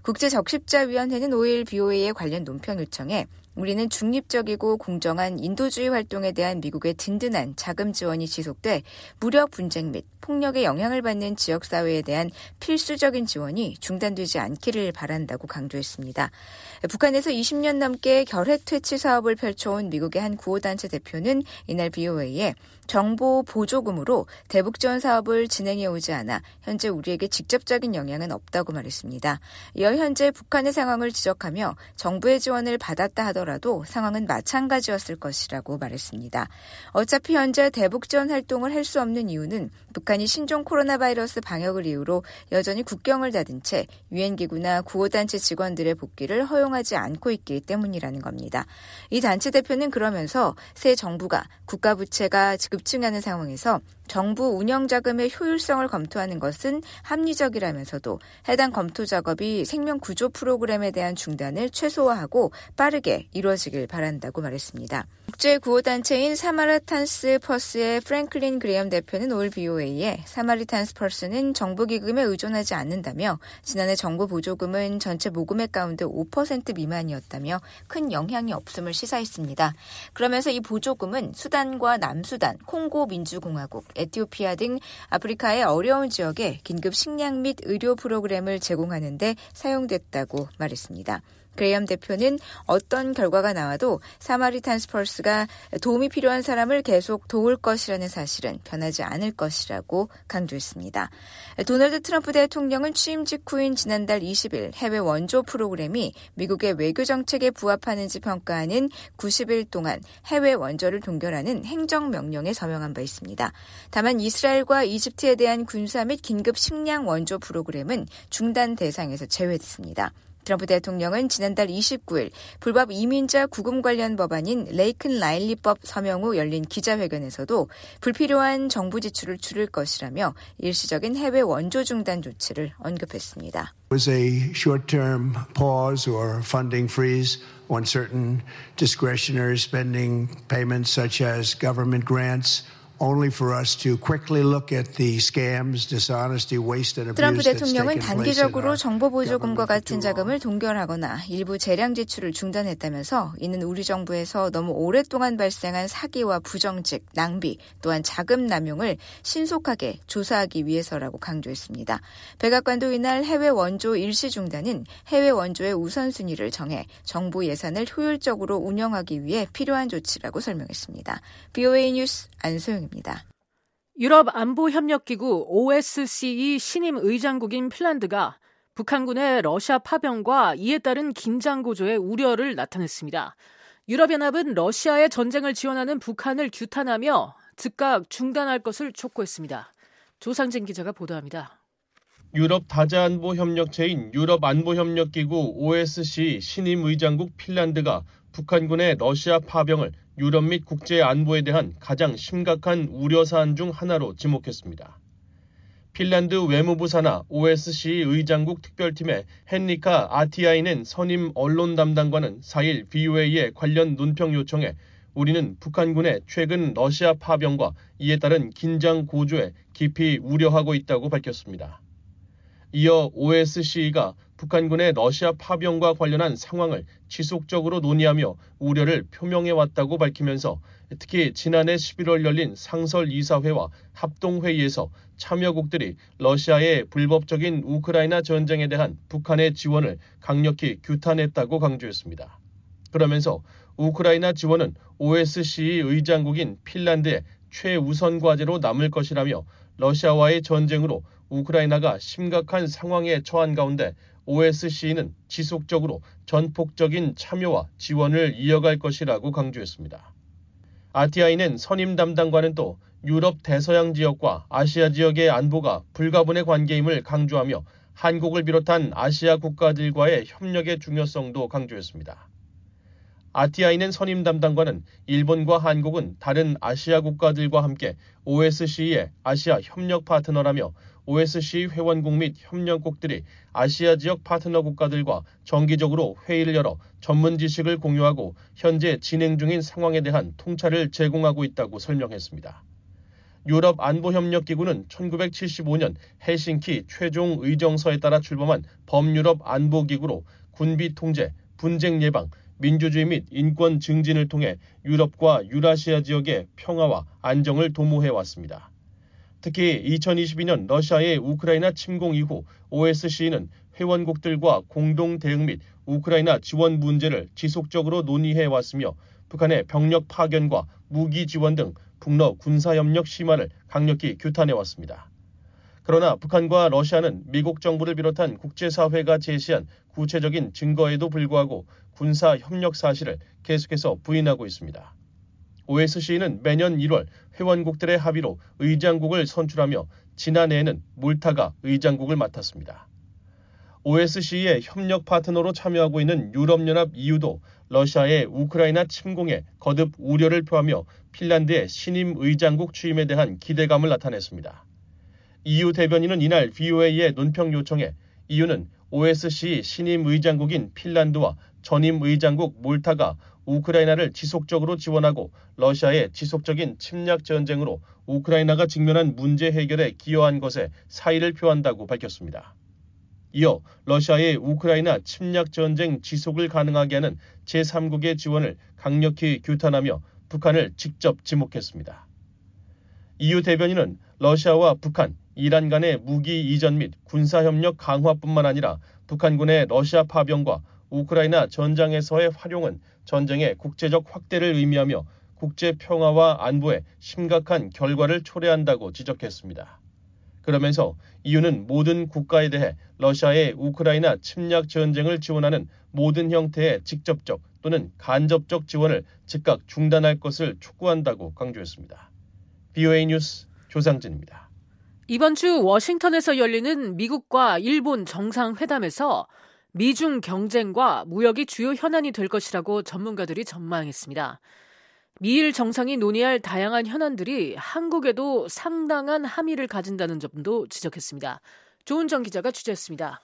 국제적십자위원회는 5일 BOA의 관련 논평 요청에 우리는 중립적이고 공정한 인도주의 활동에 대한 미국의 든든한 자금 지원이 지속돼 무력 분쟁 및 폭력에 영향을 받는 지역사회에 대한 필수적인 지원이 중단되지 않기를 바란다고 강조했습니다. 북한에서 20년 넘게 결핵 퇴치 사업을 펼쳐온 미국의 한 구호단체 대표는 이날 BOA에 정보 보조금으로 대북 지원 사업을 진행해오지 않아 현재 우리에게 직접적인 영향은 없다고 말했습니다. 이어 현재 북한의 상황을 지적하며 정부의 지원을 받았다 하더라도 상황은 마찬가지였을 것이라고 말했습니다. 어차피 현재 대북 지원 활동을 할 수 없는 이유는 북한이 신종 코로나 바이러스 방역을 이유로 여전히 국경을 닫은 채 유엔기구나 구호단체 직원들의 복귀를 허용하지 않고 있기 때문이라는 겁니다. 이 단체 대표는 그러면서 새 정부가 국가 부채가 급증하는 상황에서 정부 운영 자금의 효율성을 검토하는 것은 합리적이라면서도 해당 검토 작업이 생명 구조 프로그램에 대한 중단을 최소화하고 빠르게 이루어지길 바란다고 말했습니다. 국제구호단체인 사마리탄스 퍼스의 프랭클린 그레엄 대표는 올 BOA에 사마리탄스 퍼스는 정부기금에 의존하지 않는다며 지난해 정부 보조금은 전체 모금액 가운데 5% 미만이었다며 큰 영향이 없음을 시사했습니다. 그러면서 이 보조금은 수단과 남수단, 콩고 민주공화국, 에티오피아 등 아프리카의 어려운 지역에 긴급 식량 및 의료 프로그램을 제공하는 데 사용됐다고 말했습니다. 그레엄 대표는 어떤 결과가 나와도 사마리탄스 퍼스가 도움이 필요한 사람을 계속 도울 것이라는 사실은 변하지 않을 것이라고 강조했습니다. 도널드 트럼프 대통령은 취임 직후인 지난달 20일 해외 원조 프로그램이 미국의 외교 정책에 부합하는지 평가하는 90일 동안 해외 원조를 동결하는 행정명령에 서명한 바 있습니다. 다만 이스라엘과 이집트에 대한 군사 및 긴급 식량 원조 프로그램은 중단 대상에서 제외됐습니다. 트럼프 대통령은 지난달 29일 불법 이민자 구금 관련 법안인 레이큰 라일리법 서명 후 열린 기자회견에서도 불필요한 정부 지출을 줄일 것이라며 일시적인 해외 원조 중단 조치를 언급했습니다. It was a short-term pause or funding freeze on certain discretionary spending payments such as government grants. Only for us to quickly look at the scams, dishonesty, waste and abuse. 트럼프 대통령은 단기적으로 정보 보조금과 같은 자금을 동결하거나 일부 재량 지출을 중단했다면서 이는 우리 정부에서 너무 오랫동안 발생한 사기와 부정직, 낭비, 또한 자금 남용을 신속하게 조사하기 위해서라고 강조했습니다. 백악관도 이날 해외 원조 일시 중단은 해외 원조의 우선순위를 정해 정부 예산을 효율적으로 운영하기 위해 필요한 조치라고 설명했습니다. BOA 뉴스 안소영입니다. 유럽 안보협력기구 OSCE 신임 의장국인 핀란드가 북한군의 러시아 파병과 이에 따른 긴장 고조에 우려를 나타냈습니다. 유럽연합은 러시아의 전쟁을 지원하는 북한을 규탄하며 즉각 중단할 것을 촉구했습니다. 조상진 기자가 보도합니다. 유럽 다자안보협력체인 유럽안보협력기구 OSCE 신임 의장국 핀란드가 북한군의 러시아 파병을 유럽 및 국제 안보에 대한 가장 심각한 우려사안 중 하나로 지목했습니다. 핀란드 외무부 산하 OSCE 의장국 특별팀의 헨리카 아티아이넨 선임 언론 담당관은 4일 BOA의 관련 논평 요청에 우리는 북한군의 최근 러시아 파병과 이에 따른 긴장 고조에 깊이 우려하고 있다고 밝혔습니다. 이어 OSCE가 북한군의 러시아 파병과 관련한 상황을 지속적으로 논의하며 우려를 표명해왔다고 밝히면서 특히 지난해 11월 열린 상설 이사회와 합동회의에서 참여국들이 러시아의 불법적인 우크라이나 전쟁에 대한 북한의 지원을 강력히 규탄했다고 강조했습니다. 그러면서 우크라이나 지원은 OSCE 의장국인 핀란드의 최우선 과제로 남을 것이라며 러시아와의 전쟁으로 우크라이나가 심각한 상황에 처한 가운데 OSCE는 지속적으로 전폭적인 참여와 지원을 이어갈 것이라고 강조했습니다. RTI는 선임 담당관은 또 유럽 대서양 지역과 아시아 지역의 안보가 불가분의 관계임을 강조하며 한국을 비롯한 아시아 국가들과의 협력의 중요성도 강조했습니다. RTI는 선임 담당관은 일본과 한국은 다른 아시아 국가들과 함께 OSCE의 아시아 협력 파트너라며 OSCE 회원국 및 협력국들이 아시아 지역 파트너 국가들과 정기적으로 회의를 열어 전문 지식을 공유하고 현재 진행 중인 상황에 대한 통찰을 제공하고 있다고 설명했습니다. 유럽 안보협력기구는 1975년 헬싱키 최종 의정서에 따라 출범한 범유럽 안보기구로 군비 통제, 분쟁 예방, 민주주의 및 인권 증진을 통해 유럽과 유라시아 지역의 평화와 안정을 도모해왔습니다. 특히 2022년 러시아의 우크라이나 침공 이후 OSCE는 회원국들과 공동 대응 및 우크라이나 지원 문제를 지속적으로 논의해왔으며 북한의 병력 파견과 무기 지원 등 북러 군사협력 심화를 강력히 규탄해왔습니다. 그러나 북한과 러시아는 미국 정부를 비롯한 국제사회가 제시한 구체적인 증거에도 불구하고 군사협력 사실을 계속해서 부인하고 있습니다. OSCE는 매년 1월 회원국들의 합의로 의장국을 선출하며 지난해에는 몰타가 의장국을 맡았습니다. OSCE의 협력 파트너로 참여하고 있는 유럽연합 EU도 러시아의 우크라이나 침공에 거듭 우려를 표하며 핀란드의 신임 의장국 취임에 대한 기대감을 나타냈습니다. EU 대변인은 이날 VOA의 논평 요청에 EU는 OSCE 신임 의장국인 핀란드와 전임 의장국 몰타가 우크라이나를 지속적으로 지원하고 러시아의 지속적인 침략 전쟁으로 우크라이나가 직면한 문제 해결에 기여한 것에 사의를 표한다고 밝혔습니다. 이어 러시아의 우크라이나 침략 전쟁 지속을 가능하게 하는 제3국의 지원을 강력히 규탄하며 북한을 직접 지목했습니다. EU 대변인은 러시아와 북한, 이란 간의 무기 이전 및 군사협력 강화뿐만 아니라 북한군의 러시아 파병과 우크라이나 전장에서의 활용은 전쟁의 국제적 확대를 의미하며 국제 평화와 안보에 심각한 결과를 초래한다고 지적했습니다. 그러면서 EU는 모든 국가에 대해 러시아의 우크라이나 침략 전쟁을 지원하는 모든 형태의 직접적 또는 간접적 지원을 즉각 중단할 것을 촉구한다고 강조했습니다. VOA 뉴스 조상진입니다. 이번 주 워싱턴에서 열리는 미국과 일본 정상회담에서 미중 경쟁과 무역이 주요 현안이 될 것이라고 전문가들이 전망했습니다. 미일 정상이 논의할 다양한 현안들이 한국에도 상당한 함의를 가진다는 점도 지적했습니다. 조은정 기자가 취재했습니다.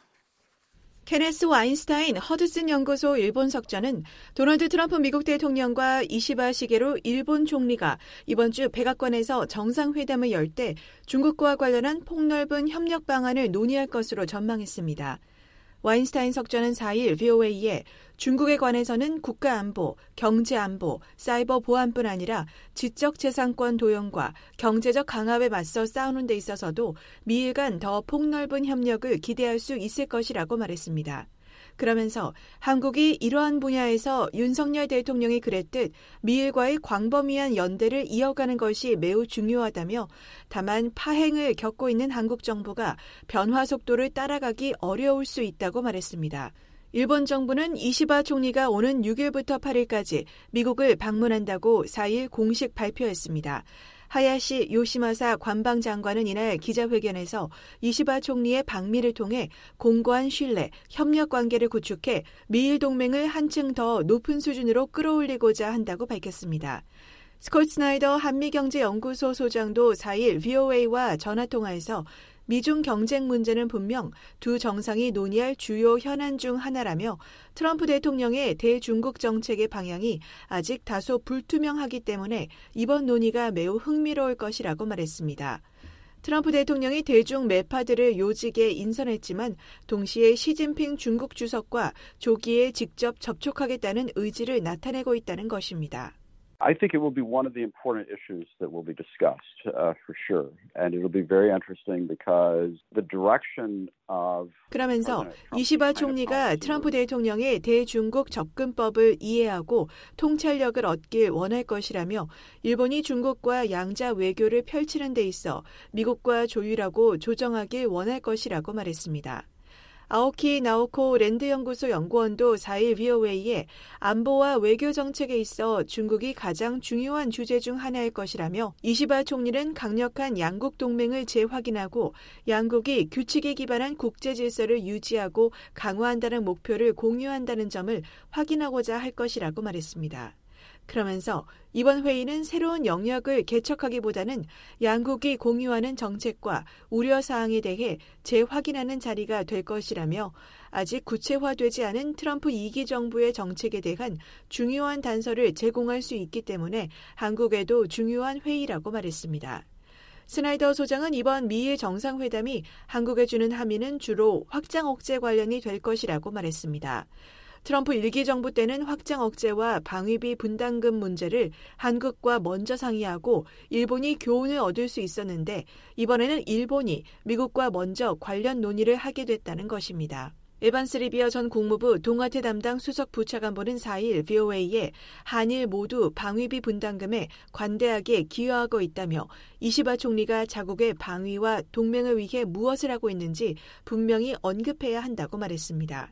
케네스 와인스타인 허드슨 연구소 일본 석좌는 도널드 트럼프 미국 대통령과 이시바 시게루 일본 총리가 이번 주 백악관에서 정상회담을 열 때 중국과 관련한 폭넓은 협력 방안을 논의할 것으로 전망했습니다. 와인스타인 석좌는 4일 VOA에 중국에 관해서는 국가안보, 경제안보, 사이버 보안뿐 아니라 지적재산권 도용과 경제적 강압에 맞서 싸우는 데 있어서도 미일 간 더 폭넓은 협력을 기대할 수 있을 것이라고 말했습니다. 그러면서 한국이 이러한 분야에서 윤석열 대통령이 그랬듯 미일과의 광범위한 연대를 이어가는 것이 매우 중요하다며 다만 파행을 겪고 있는 한국 정부가 변화 속도를 따라가기 어려울 수 있다고 말했습니다. 일본 정부는 이시바 총리가 오는 6일부터 8일까지 미국을 방문한다고 4일 공식 발표했습니다. 하야시 요시마사 관방장관은 이날 기자회견에서 이시바 총리의 방미를 통해 공고한 신뢰, 협력 관계를 구축해 미일 동맹을 한층 더 높은 수준으로 끌어올리고자 한다고 밝혔습니다. 스콧 스나이더 한미경제연구소 소장도 4일 VOA와 전화통화에서 미중 경쟁 문제는 분명 두 정상이 논의할 주요 현안 중 하나라며 트럼프 대통령의 대중국 정책의 방향이 아직 다소 불투명하기 때문에 이번 논의가 매우 흥미로울 것이라고 말했습니다. 트럼프 대통령이 대중 매파들을 요직에 인선했지만 동시에 시진핑 중국 주석과 조기에 직접 접촉하겠다는 의지를 나타내고 있다는 것입니다. I think it will be one of the important issues that will be discussed for sure. And it will be very interesting because the direction of 그러면서 이시바 총리가 트럼프 대통령의 대중국 접근법을 이해하고 통찰력을 얻길 원할 것이라며 일본이 중국과 양자 외교를 펼치는 데 있어 미국과 조율하고 조정하길 원할 것이라고 말했습니다. 아오키 나오코 랜드연구소 연구원도 4일 VOA에 안보와 외교 정책에 있어 중국이 가장 중요한 주제 중 하나일 것이라며 이시바 총리는 강력한 양국 동맹을 재확인하고 양국이 규칙에 기반한 국제 질서를 유지하고 강화한다는 목표를 공유한다는 점을 확인하고자 할 것이라고 말했습니다. 그러면서 이번 회의는 새로운 영역을 개척하기보다는 양국이 공유하는 정책과 우려사항에 대해 재확인하는 자리가 될 것이라며 아직 구체화되지 않은 트럼프 2기 정부의 정책에 대한 중요한 단서를 제공할 수 있기 때문에 한국에도 중요한 회의라고 말했습니다. 스나이더 소장은 이번 미일 정상회담이 한국에 주는 함의는 주로 확장 억제 관련이 될 것이라고 말했습니다. 트럼프 1기 정부 때는 확장 억제와 방위비 분담금 문제를 한국과 먼저 상의하고 일본이 교훈을 얻을 수 있었는데 이번에는 일본이 미국과 먼저 관련 논의를 하게 됐다는 것입니다. 에반스 리비어 전 국무부 동아태 담당 수석 부차관보는 4일 VOA에 한일 모두 방위비 분담금에 관대하게 기여하고 있다며 이시바 총리가 자국의 방위와 동맹을 위해 무엇을 하고 있는지 분명히 언급해야 한다고 말했습니다.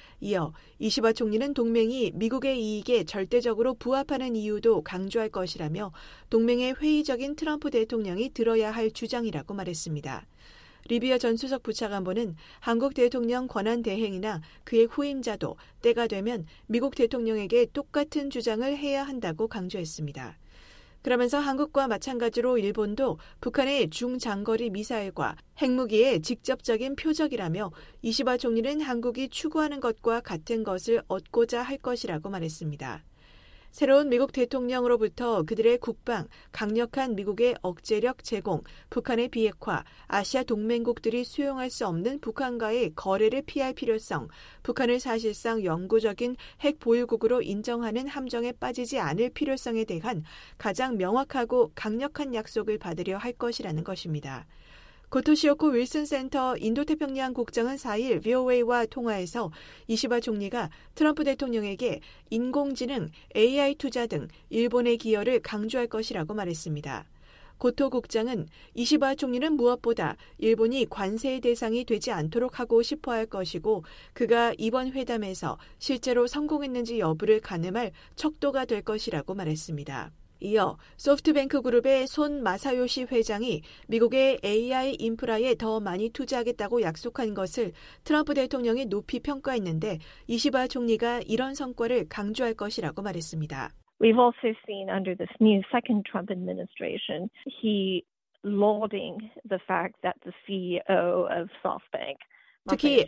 이어 이시바 총리는 동맹이 미국의 이익에 절대적으로 부합하는 이유도 강조할 것이라며 동맹의 회의적인 트럼프 대통령이 들어야 할 주장이라고 말했습니다. 리비어 전 수석 부차관보는 한국 대통령 권한 대행이나 그의 후임자도 때가 되면 미국 대통령에게 똑같은 주장을 해야 한다고 강조했습니다. 그러면서 한국과 마찬가지로 일본도 북한의 중장거리 미사일과 핵무기의 직접적인 표적이라며 이시바 총리는 한국이 추구하는 것과 같은 것을 얻고자 할 것이라고 말했습니다. 새로운 미국 대통령으로부터 그들의 국방, 강력한 미국의 억제력 제공, 북한의 비핵화, 아시아 동맹국들이 수용할 수 없는 북한과의 거래를 피할 필요성, 북한을 사실상 영구적인 핵 보유국으로 인정하는 함정에 빠지지 않을 필요성에 대한 가장 명확하고 강력한 약속을 받으려 할 것이라는 것입니다. 고토시오코 윌슨 센터 인도태평양 국장은 4일 VOA와 통화에서 이시바 총리가 트럼프 대통령에게 인공지능, AI 투자 등 일본의 기여를 강조할 것이라고 말했습니다. 고토 국장은 이시바 총리는 무엇보다 일본이 관세의 대상이 되지 않도록 하고 싶어 할 것이고 그가 이번 회담에서 실제로 성공했는지 여부를 가늠할 척도가 될 것이라고 말했습니다. 이어 소프트뱅크 그룹의 손 마사요시 회장이 미국의 AI 인프라에 더 많이 투자하겠다고 약속한 것을 트럼프 대통령이 높이 평가했는데 이시바 총리가 이런 성과를 강조할 것이라고 말했습니다. We've also seen under this new second Trump administration, he lauding the fact that the CEO of SoftBank 특히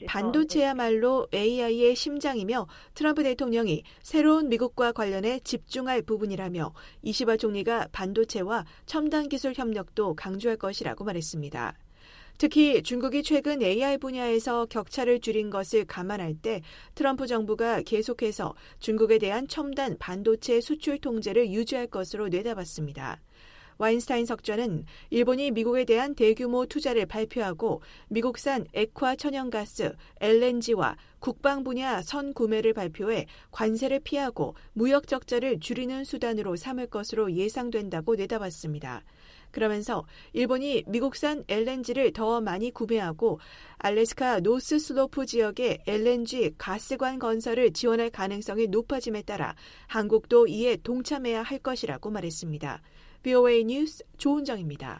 반도체야말로 AI의 심장이며 트럼프 대통령이 새로운 미국과 관련해 집중할 부분이라며 이시바 총리가 반도체와 첨단 기술 협력도 강조할 것이라고 말했습니다. 특히 중국이 최근 AI 분야에서 격차를 줄인 것을 감안할 때 트럼프 정부가 계속해서 중국에 대한 첨단 반도체 수출 통제를 유지할 것으로 내다봤습니다. 와인스타인 석좌는 일본이 미국에 대한 대규모 투자를 발표하고 미국산 액화 천연가스, LNG와 국방 분야 선 구매를 발표해 관세를 피하고 무역 적자를 줄이는 수단으로 삼을 것으로 예상된다고 내다봤습니다. 그러면서 일본이 미국산 LNG를 더 많이 구매하고 알래스카 노스 슬로프 지역의 LNG 가스관 건설을 지원할 가능성이 높아짐에 따라 한국도 이에 동참해야 할 것이라고 말했습니다. VOA 뉴스 조은정입니다.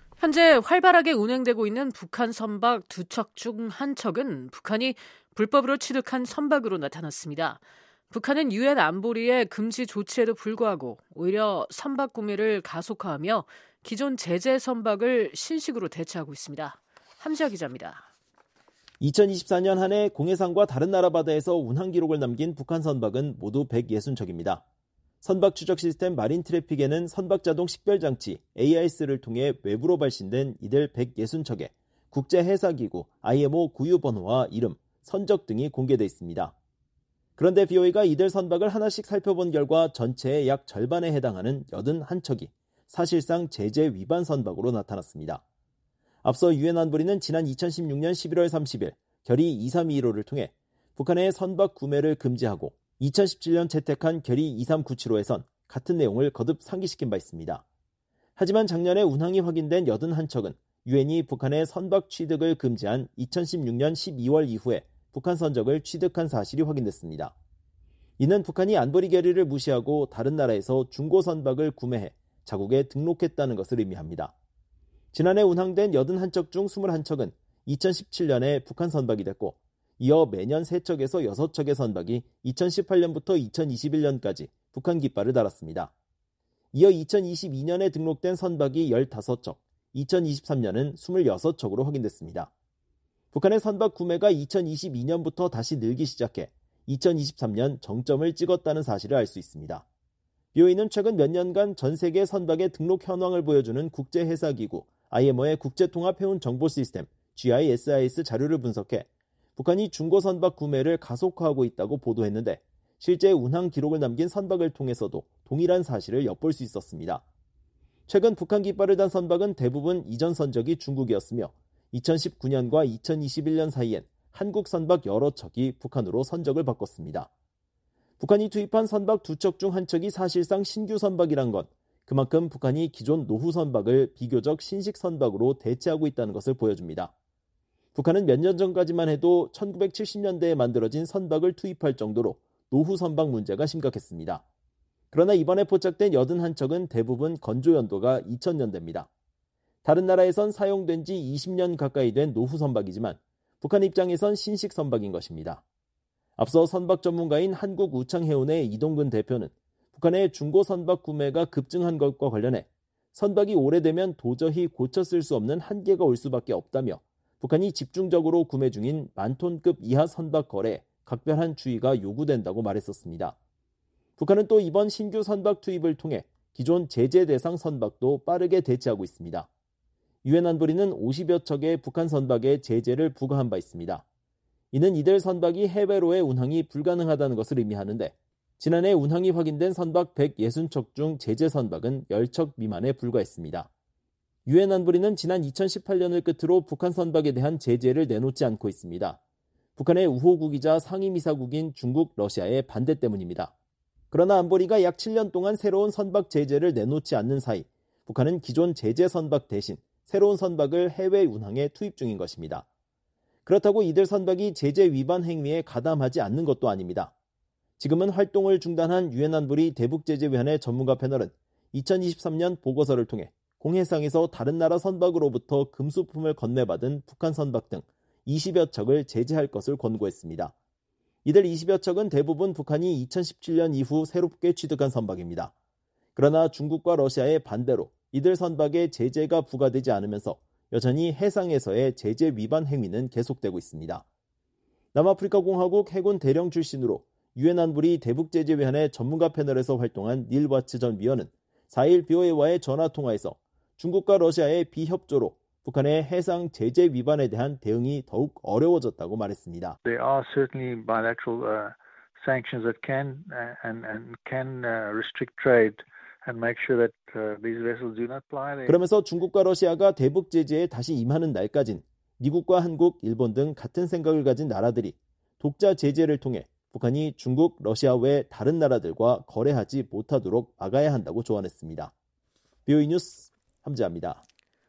현재 활발하게 운행되고 있는 북한 선박 2척 중 한 척은 북한이 불법으로 취득한 선박으로 나타났습니다. 북한은 유엔 안보리의 금지 조치에도 불구하고 오히려 선박 구매를 가속화하며 기존 제재 선박을 신식으로 대체하고 있습니다. 함지아 기자입니다. 2024년 한 해 공해상과 다른 나라 바다에서 운항 기록을 남긴 북한 선박은 모두 160척입니다. 선박 추적 시스템 마린 트래픽에는 선박 자동 식별 장치 AIS를 통해 외부로 발신된 이들 160척에 국제해사기구 IMO 구유 번호와 이름, 선적 등이 공개돼 있습니다. 그런데 BOA가 이들 선박을 하나씩 살펴본 결과 전체의 약 절반에 해당하는 81척이 사실상 제재 위반 선박으로 나타났습니다. 앞서 유엔 안보리는 지난 2016년 11월 30일 결의 2321호를 통해 북한의 선박 구매를 금지하고 2017년 채택한 결의 23975에선 같은 내용을 거듭 상기시킨 바 있습니다. 하지만 작년에 운항이 확인된 81척은 유엔이 북한의 선박 취득을 금지한 2016년 12월 이후에 북한 선적을 취득한 사실이 확인됐습니다. 이는 북한이 안보리 결의를 무시하고 다른 나라에서 중고 선박을 구매해 자국에 등록했다는 것을 의미합니다. 지난해 운항된 81척 중 21척은 2017년에 북한 선박이 됐고 이어 매년 3척에서 6척의 선박이 2018년부터 2021년까지 북한 깃발을 달았습니다. 이어 2022년에 등록된 선박이 15척, 2023년은 26척으로 확인됐습니다. 북한의 선박 구매가 2022년부터 다시 늘기 시작해 2023년 정점을 찍었다는 사실을 알 수 있습니다. BOA는 최근 몇 년간 전 세계 선박의 등록 현황을 보여주는 국제해사기구 IMO의 국제통합해운 정보 시스템 GISIS 자료를 분석해 북한이 중고 선박 구매를 가속화하고 있다고 보도했는데 실제 운항 기록을 남긴 선박을 통해서도 동일한 사실을 엿볼 수 있었습니다. 최근 북한 깃발을 단 선박은 대부분 이전 선적이 중국이었으며 2019년과 2021년 사이엔 한국 선박 여러 척이 북한으로 선적을 바꿨습니다. 북한이 투입한 선박 2척 중 1척이 사실상 신규 선박이란 건 그만큼 북한이 기존 노후 선박을 비교적 신식 선박으로 대체하고 있다는 것을 보여줍니다. 북한은 몇 년 전까지만 해도 1970년대에 만들어진 선박을 투입할 정도로 노후 선박 문제가 심각했습니다. 그러나 이번에 포착된 81척은 대부분 건조 연도가 2000년대입니다. 다른 나라에선 사용된 지 20년 가까이 된 노후 선박이지만 북한 입장에선 신식 선박인 것입니다. 앞서 선박 전문가인 한국우창해운의 이동근 대표는 북한의 중고 선박 구매가 급증한 것과 관련해 선박이 오래되면 도저히 고쳐 쓸 수 없는 한계가 올 수밖에 없다며 북한이 집중적으로 구매 중인 10,000톤급 이하 선박 거래에 각별한 주의가 요구된다고 말했었습니다. 북한은 또 이번 신규 선박 투입을 통해 기존 제재 대상 선박도 빠르게 대체하고 있습니다. 유엔 안보리는 50여 척의 북한 선박에 제재를 부과한 바 있습니다. 이는 이들 선박이 해외로의 운항이 불가능하다는 것을 의미하는데 지난해 운항이 확인된 선박 160척 중 제재 선박은 10척 미만에 불과했습니다. 유엔 안보리는 지난 2018년을 끝으로 북한 선박에 대한 제재를 내놓지 않고 있습니다. 북한의 우호국이자 상임이사국인 중국, 러시아의 반대 때문입니다. 그러나 안보리가 약 7년 동안 새로운 선박 제재를 내놓지 않는 사이 북한은 기존 제재 선박 대신 새로운 선박을 해외 운항에 투입 중인 것입니다. 그렇다고 이들 선박이 제재 위반 행위에 가담하지 않는 것도 아닙니다. 지금은 활동을 중단한 유엔 안보리 대북제재위원회 전문가 패널은 2023년 보고서를 통해 공해상에서 다른 나라 선박으로부터 금수품을 건네받은 북한 선박 등 20여 척을 제재할 것을 권고했습니다. 이들 20여 척은 대부분 북한이 2017년 이후 새롭게 취득한 선박입니다. 그러나 중국과 러시아의 반대로 이들 선박에 제재가 부과되지 않으면서 여전히 해상에서의 제재 위반 행위는 계속되고 있습니다. 남아프리카 공화국 해군 대령 출신으로 유엔 안보리 대북제재위원회 전문가 패널에서 활동한 닐 와츠 전 위원은 4일 BOA와의 전화통화에서 중국과 러시아의 비협조로 북한의 해상 제재 위반에 대한 대응이 더욱 어려워졌다고 말했습니다. There are certainly bilateral sanctions that can restrict trade and make sure that these vessels do not ply. 그러면서 중국과 러시아가 대북 제재에 다시 임하는 날까진 미국과 한국, 일본 등 같은 생각을 가진 나라들이 독자 제재를 통해 북한이 중국, 러시아 외 다른 나라들과 거래하지 못하도록 막아야 한다고 조언했습니다. BOE 뉴스 함지아입니다.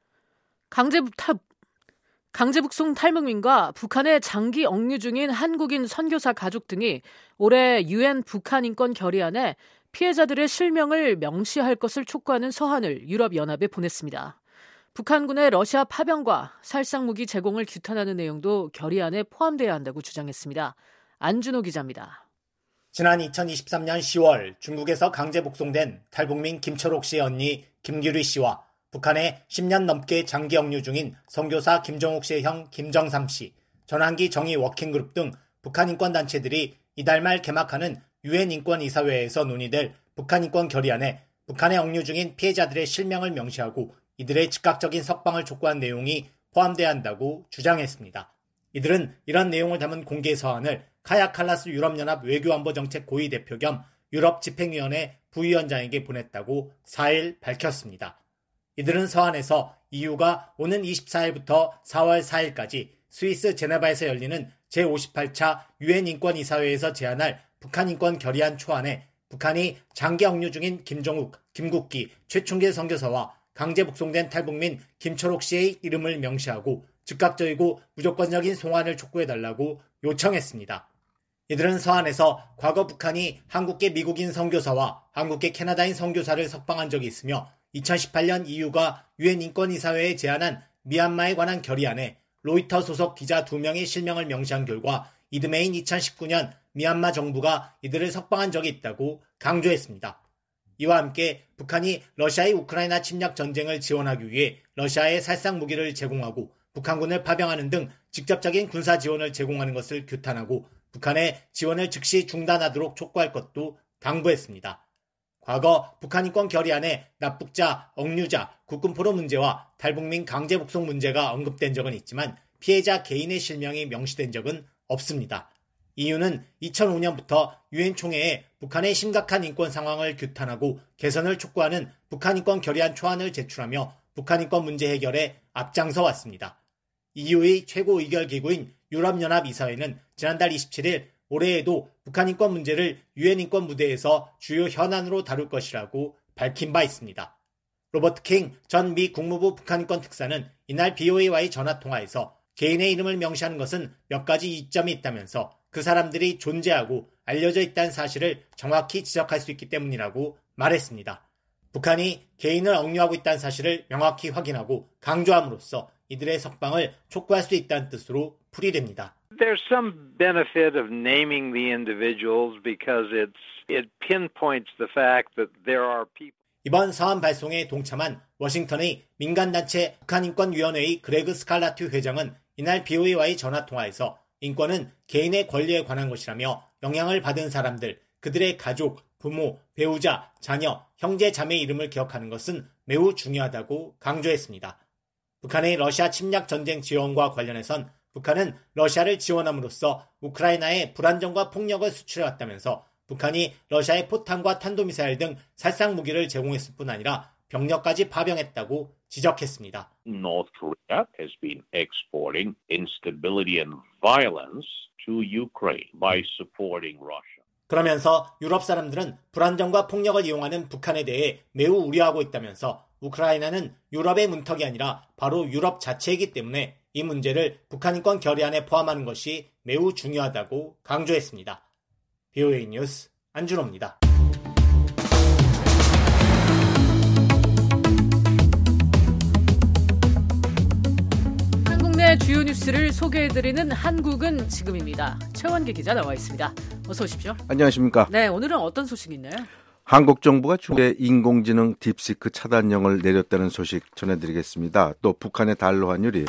강제북송 탈북민과 북한에 장기 억류 중인 한국인 선교사 가족 등이 올해 유엔 북한 인권 결의안에 피해자들의 실명을 명시할 것을 촉구하는 서한을 유럽연합에 보냈습니다. 북한군의 러시아 파병과 살상무기 제공을 규탄하는 내용도 결의안에 포함돼야 한다고 주장했습니다. 안준호 기자입니다. 지난 2023년 10월 중국에서 강제 북송된 탈북민 김철옥 씨의 언니 김규리 씨와 북한에 10년 넘게 장기 억류 중인 선교사 김정욱 씨의 형 김정삼 씨, 전환기 정의 워킹그룹 등 북한 인권단체들이 이달 말 개막하는 유엔 인권이사회에서 논의될 북한 인권 결의안에 북한에 억류 중인 피해자들의 실명을 명시하고 이들의 즉각적인 석방을 촉구한 내용이 포함돼야 한다고 주장했습니다. 이들은 이런 내용을 담은 공개 서한을 카야 칼라스 유럽연합 외교안보정책 고위 대표 겸 유럽 집행위원회 부위원장에게 보냈다고 4일 밝혔습니다. 이들은 서한에서 EU가 오는 24일부터 4월 4일까지 스위스 제네바에서 열리는 제58차 유엔 인권이사회에서 제안할 북한 인권 결의안 초안에 북한이 장기 억류 중인 김정욱, 김국기, 최충길 선교사와 강제 북송된 탈북민 김철옥 씨의 이름을 명시하고 즉각적이고 무조건적인 송환을 촉구해달라고 요청했습니다. 이들은 서한에서 과거 북한이 한국계 미국인 선교사와 한국계 캐나다인 선교사를 석방한 적이 있으며 2018년 EU가 유엔 인권이사회에 제안한 미얀마에 관한 결의안에 로이터 소속 기자 2명의 실명을 명시한 결과 이듬해인 2019년 미얀마 정부가 이들을 석방한 적이 있다고 강조했습니다. 이와 함께 북한이 러시아의 우크라이나 침략 전쟁을 지원하기 위해 러시아에 살상 무기를 제공하고 북한군을 파병하는 등 직접적인 군사 지원을 제공하는 것을 규탄하고 북한의 지원을 즉시 중단하도록 촉구할 것도 당부했습니다. 과거 북한 인권 결의안에 납북자, 억류자, 국군포로 문제와 탈북민 강제 북송 문제가 언급된 적은 있지만 피해자 개인의 실명이 명시된 적은 없습니다. EU는 2005년부터 유엔 총회에 북한의 심각한 인권 상황을 규탄하고 개선을 촉구하는 북한 인권 결의안 초안을 제출하며 북한 인권 문제 해결에 앞장서 왔습니다. EU의 최고 의결 기구인 유럽연합 이사회는 지난달 27일 올해에도 북한 인권 문제를 유엔 인권 무대에서 주요 현안으로 다룰 것이라고 밝힌 바 있습니다. 로버트 킹 전 미 국무부 북한 인권 특사는 이날 BOA와의 전화통화에서 개인의 이름을 명시하는 것은 몇 가지 이점이 있다면서 그 사람들이 존재하고 알려져 있다는 사실을 정확히 지적할 수 있기 때문이라고 말했습니다. 북한이 개인을 억류하고 있다는 사실을 명확히 확인하고 강조함으로써 이들의 석방을 촉구할 수 있다는 뜻으로 풀이됩니다. There's some benefit of naming the individuals because it pinpoints the fact that there are people. 이번 사안 발송에 동참한 워싱턴의 민간단체 북한인권위원회의 그레그 스칼라트 회장은 이날 BOA와의 전화통화에서 인권은 개인의 권리에 관한 것이라며 영향을 받은 사람들, 그들의 가족, 부모, 배우자, 자녀, 형제, 자매 이름을 기억하는 것은 매우 중요하다고 강조했습니다. 북한의 러시아 침략 전쟁 지원과 관련해선 북한은 러시아를 지원함으로써 우크라이나에 불안정과 폭력을 수출해왔다면서 북한이 러시아에 포탄과 탄도미사일 등 살상 무기를 제공했을 뿐 아니라 병력까지 파병했다고 지적했습니다. North Korea has been exporting instability and violence to Ukraine by supporting Russia. 그러면서 유럽 사람들은 불안정과 폭력을 이용하는 북한에 대해 매우 우려하고 있다면서 우크라이나는 유럽의 문턱이 아니라 바로 유럽 자체이기 때문에 이 문제를 북한 인권 결의안에 포함하는 것이 매우 중요하다고 강조했습니다. BOA 뉴스 안준호입니다. 한국 내 주요 뉴스를 소개해드리는 한국은 지금입니다. 최원기 기자 나와 있습니다. 어서 오십시오. 안녕하십니까. 네, 오늘은 어떤 소식이 있나요? 한국 정부가 중국의 인공지능 딥시크 차단령을 내렸다는 소식 전해드리겠습니다. 또 북한의 달러 환율이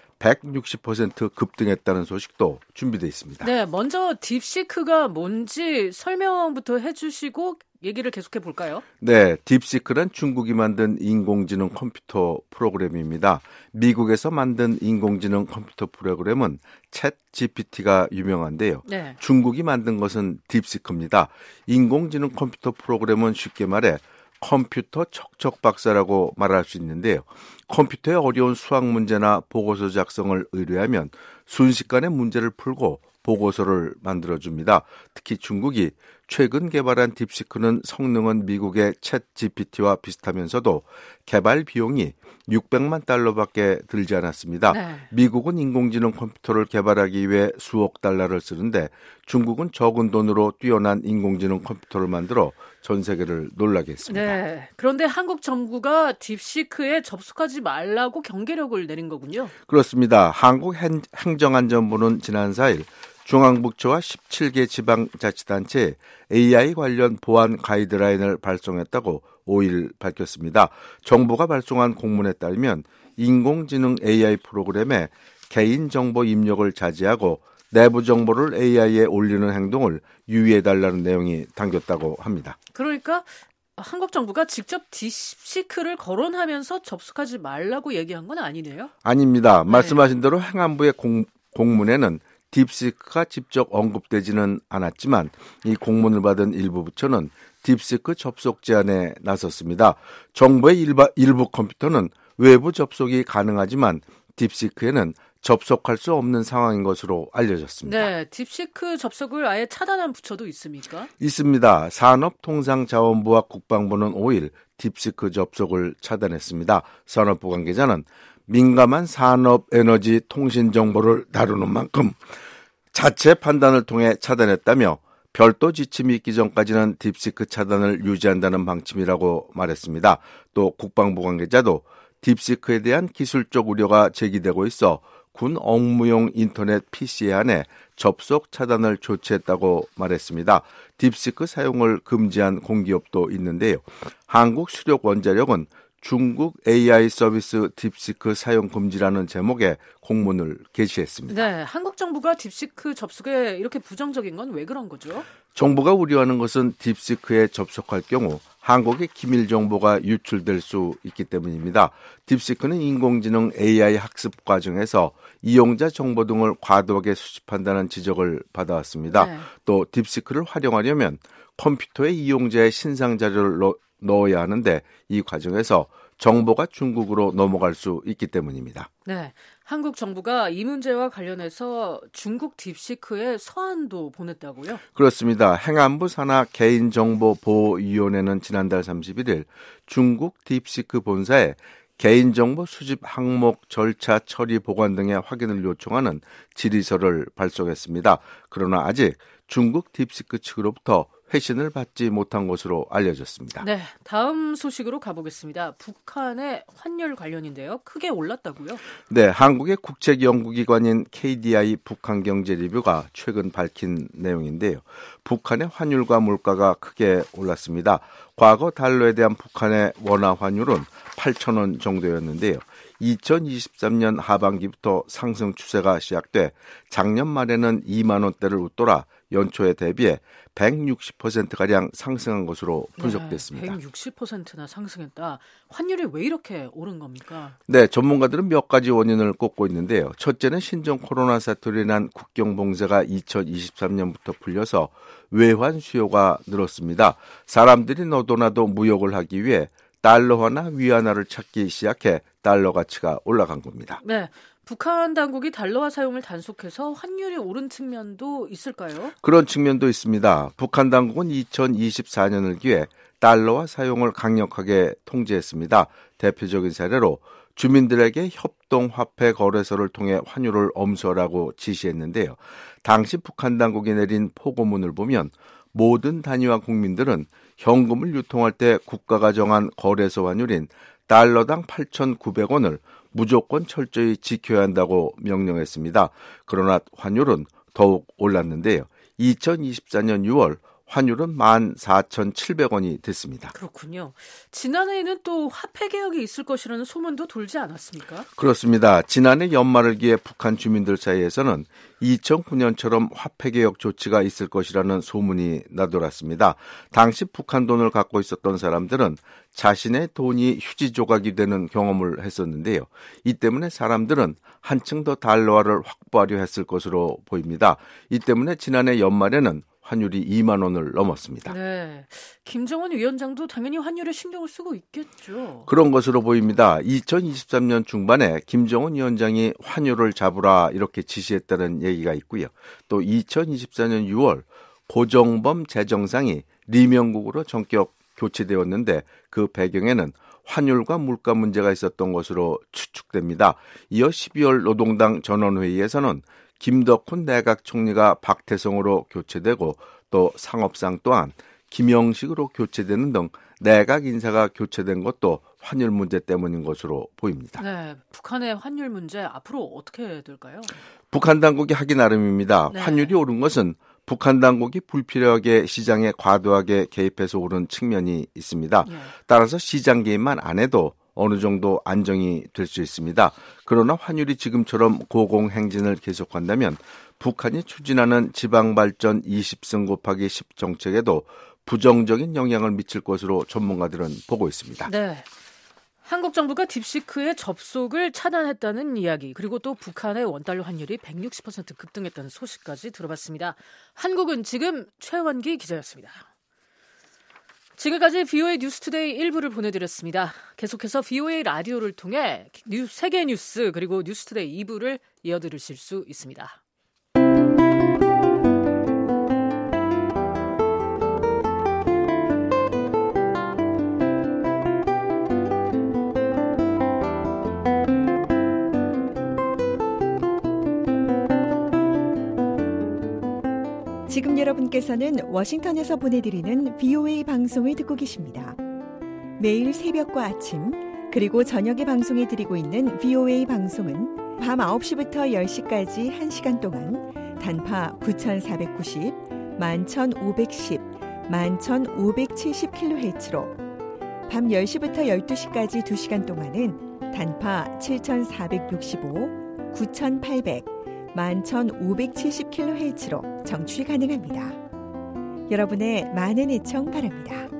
160% 급등했다는 소식도 준비되어 있습니다. 네, 먼저 딥시크가 뭔지 설명부터 해주시고 얘기를 계속해 볼까요? 네, 딥시크는 중국이 만든 인공지능 컴퓨터 프로그램입니다. 미국에서 만든 인공지능 컴퓨터 프로그램은 챗 GPT가 유명한데요. 네. 중국이 만든 것은 딥시크입니다. 인공지능 컴퓨터 프로그램은 쉽게 말해 컴퓨터 척척 박사라고 말할 수 있는데요. 컴퓨터의 어려운 수학 문제나 보고서 작성을 의뢰하면 순식간에 문제를 풀고 보고서를 만들어줍니다. 특히 중국이 최근 개발한 딥시크는 성능은 미국의 챗 GPT와 비슷하면서도 개발 비용이 600만 달러밖에 들지 않았습니다. 네. 미국은 인공지능 컴퓨터를 개발하기 위해 수억 달러를 쓰는데 중국은 적은 돈으로 뛰어난 인공지능 컴퓨터를 만들어 전 세계를 놀라게 했습니다. 네. 그런데 한국 정부가 딥시크에 접속하지 말라고 경계력을 내린 거군요. 그렇습니다. 한국 행정안전부는 지난 4일 중앙북처와 17개 지방자치단체에 AI 관련 보안 가이드라인을 발송했다고 5일 밝혔습니다. 정부가 발송한 공문에 따르면 인공지능 AI 프로그램에 개인정보 입력을 자제하고 내부 정보를 AI에 올리는 행동을 유의해달라는 내용이 담겼다고 합니다. 그러니까 한국 정부가 직접 딥시크를 거론하면서 접속하지 말라고 얘기한 건 아니네요? 아닙니다. 말씀하신 대로 행안부의 공문에는 딥시크가 직접 언급되지는 않았지만 이 공문을 받은 일부 부처는 딥시크 접속 제한에 나섰습니다. 정부의 일부 컴퓨터는 외부 접속이 가능하지만 딥시크에는 접속할 수 없는 상황인 것으로 알려졌습니다. 네, 딥시크 접속을 아예 차단한 부처도 있습니까? 있습니다. 산업통상자원부와 국방부는 5일 딥시크 접속을 차단했습니다. 산업부 관계자는 민감한 산업, 에너지, 통신 정보를 다루는 만큼 자체 판단을 통해 차단했다며 별도 지침이 있기 전까지는 딥시크 차단을 유지한다는 방침이라고 말했습니다. 또 국방부 관계자도 딥시크에 대한 기술적 우려가 제기되고 있어 군 업무용 인터넷 PC에 한해 접속 차단을 조치했다고 말했습니다. 딥시크 사용을 금지한 공기업도 있는데요. 한국수력원자력은 중국 AI 서비스 딥시크 사용 금지라는 제목의 공문을 게시했습니다. 네, 한국 정부가 딥시크 접속에 이렇게 부정적인 건 왜 그런 거죠? 정부가 우려하는 것은 딥시크에 접속할 경우 한국의 기밀 정보가 유출될 수 있기 때문입니다. 딥시크는 인공지능 AI 학습 과정에서 이용자 정보 등을 과도하게 수집한다는 지적을 받아왔습니다. 네. 또 딥시크를 활용하려면 컴퓨터에 이용자의 신상 자료를 넣어야 하는데 이 과정에서 정보가 중국으로 넘어갈 수 있기 때문입니다. 네, 한국 정부가 이 문제와 관련해서 중국 딥시크에 서한도 보냈다고요? 그렇습니다. 행안부 산하 개인정보보호위원회는 지난달 31일 중국 딥시크 본사에 개인정보 수집 항목, 절차, 처리, 보관 등의 확인을 요청하는 질의서를 발송했습니다. 그러나 아직 중국 딥시크 측으로부터 회신을 받지 못한 것으로 알려졌습니다. 네, 다음 소식으로 가보겠습니다. 북한의 환율 관련인데요. 크게 올랐다고요? 네, 한국의 국책연구기관인 KDI 북한경제리뷰가 최근 밝힌 내용인데요. 북한의 환율과 물가가 크게 올랐습니다. 과거 달러에 대한 북한의 원화 환율은 8,000원 정도였는데요. 2023년 하반기부터 상승 추세가 시작돼 작년 말에는 2만 원대를 웃돌아 연초에 대비해 160%가량 상승한 것으로 분석됐습니다. 네, 160%나 상승했다. 환율이 왜 이렇게 오른 겁니까? 네, 전문가들은 몇 가지 원인을 꼽고 있는데요. 첫째는 신종 코로나 사태로 인한 국경 봉쇄가 2023년부터 풀려서 외환 수요가 늘었습니다. 사람들이 너도나도 무역을 하기 위해 달러화나 위안화를 찾기 시작해 달러 가치가 올라간 겁니다. 네. 북한 당국이 달러화 사용을 단속해서 환율이 오른 측면도 있을까요? 그런 측면도 있습니다. 북한 당국은 2024년을 기해 달러화 사용을 강력하게 통제했습니다. 대표적인 사례로 주민들에게 협동화폐 거래소를 통해 환율을 엄수하라고 지시했는데요. 당시 북한 당국이 내린 포고문을 보면 모든 단위와 국민들은 현금을 유통할 때 국가가 정한 거래소 환율인 달러당 8,900원을 무조건 철저히 지켜야 한다고 명령했습니다. 그러나 환율은 더욱 올랐는데요. 2024년 6월 환율은 14,700원이 됐습니다. 그렇군요. 지난해에는 또 화폐 개혁이 있을 것이라는 소문도 돌지 않았습니까? 그렇습니다. 지난해 연말을 기해 북한 주민들 사이에서는 2009년처럼 화폐 개혁 조치가 있을 것이라는 소문이 나돌았습니다. 당시 북한 돈을 갖고 있었던 사람들은 자신의 돈이 휴지 조각이 되는 경험을 했었는데요. 이 때문에 사람들은 한층 더 달러화를 확보하려 했을 것으로 보입니다. 이 때문에 지난해 연말에는 환율이 2만 원을 넘었습니다. 네, 김정은 위원장도 당연히 환율에 신경을 쓰고 있겠죠. 그런 것으로 보입니다. 2023년 중반에 김정은 위원장이 환율을 잡으라 이렇게 지시했다는 얘기가 있고요. 또 2024년 6월 고정범 재정상이 리명국으로 전격 교체되었는데 그 배경에는 환율과 물가 문제가 있었던 것으로 추측됩니다. 이어 12월 노동당 전원회의에서는 김덕훈 내각 총리가 박태성으로 교체되고 또 상업상 또한 김영식으로 교체되는 등 내각 인사가 교체된 것도 환율 문제 때문인 것으로 보입니다. 네, 북한의 환율 문제 앞으로 어떻게 될까요? 북한 당국이 하기 나름입니다. 네. 환율이 오른 것은 북한 당국이 불필요하게 시장에 과도하게 개입해서 오른 측면이 있습니다. 따라서 시장 개입만 안 해도 어느 정도 안정이 될 수 있습니다. 그러나 환율이 지금처럼 고공행진을 계속한다면 북한이 추진하는 지방발전 20승 곱하기 10 정책에도 부정적인 영향을 미칠 것으로 전문가들은 보고 있습니다. 네. 한국 정부가 딥시크의 접속을 차단했다는 이야기, 그리고 또 북한의 원달러 환율이 160% 급등했다는 소식까지 들어봤습니다. 한국은 지금 최원기 기자였습니다. 지금까지 VOA 뉴스투데이 1부를 보내드렸습니다. 계속해서 VOA 라디오를 통해 세계 뉴스 그리고 뉴스투데이 2부를 이어들으실 수 있습니다. 지금 여러분께서는 워싱턴에서 보내드리는 VOA 방송을 듣고 계십니다. 매일 새벽과 아침 그리고 저녁에 방송해 드리고 있는 VOA 방송은 밤 9시부터 10시까지 1시간 동안 단파 9490, 11510, 11570kHz로 밤 10시부터 12시까지 2시간 동안은 단파 7465, 9800, 11570kHz로 정취 가능합니다. 여러분의 많은 애청 바랍니다.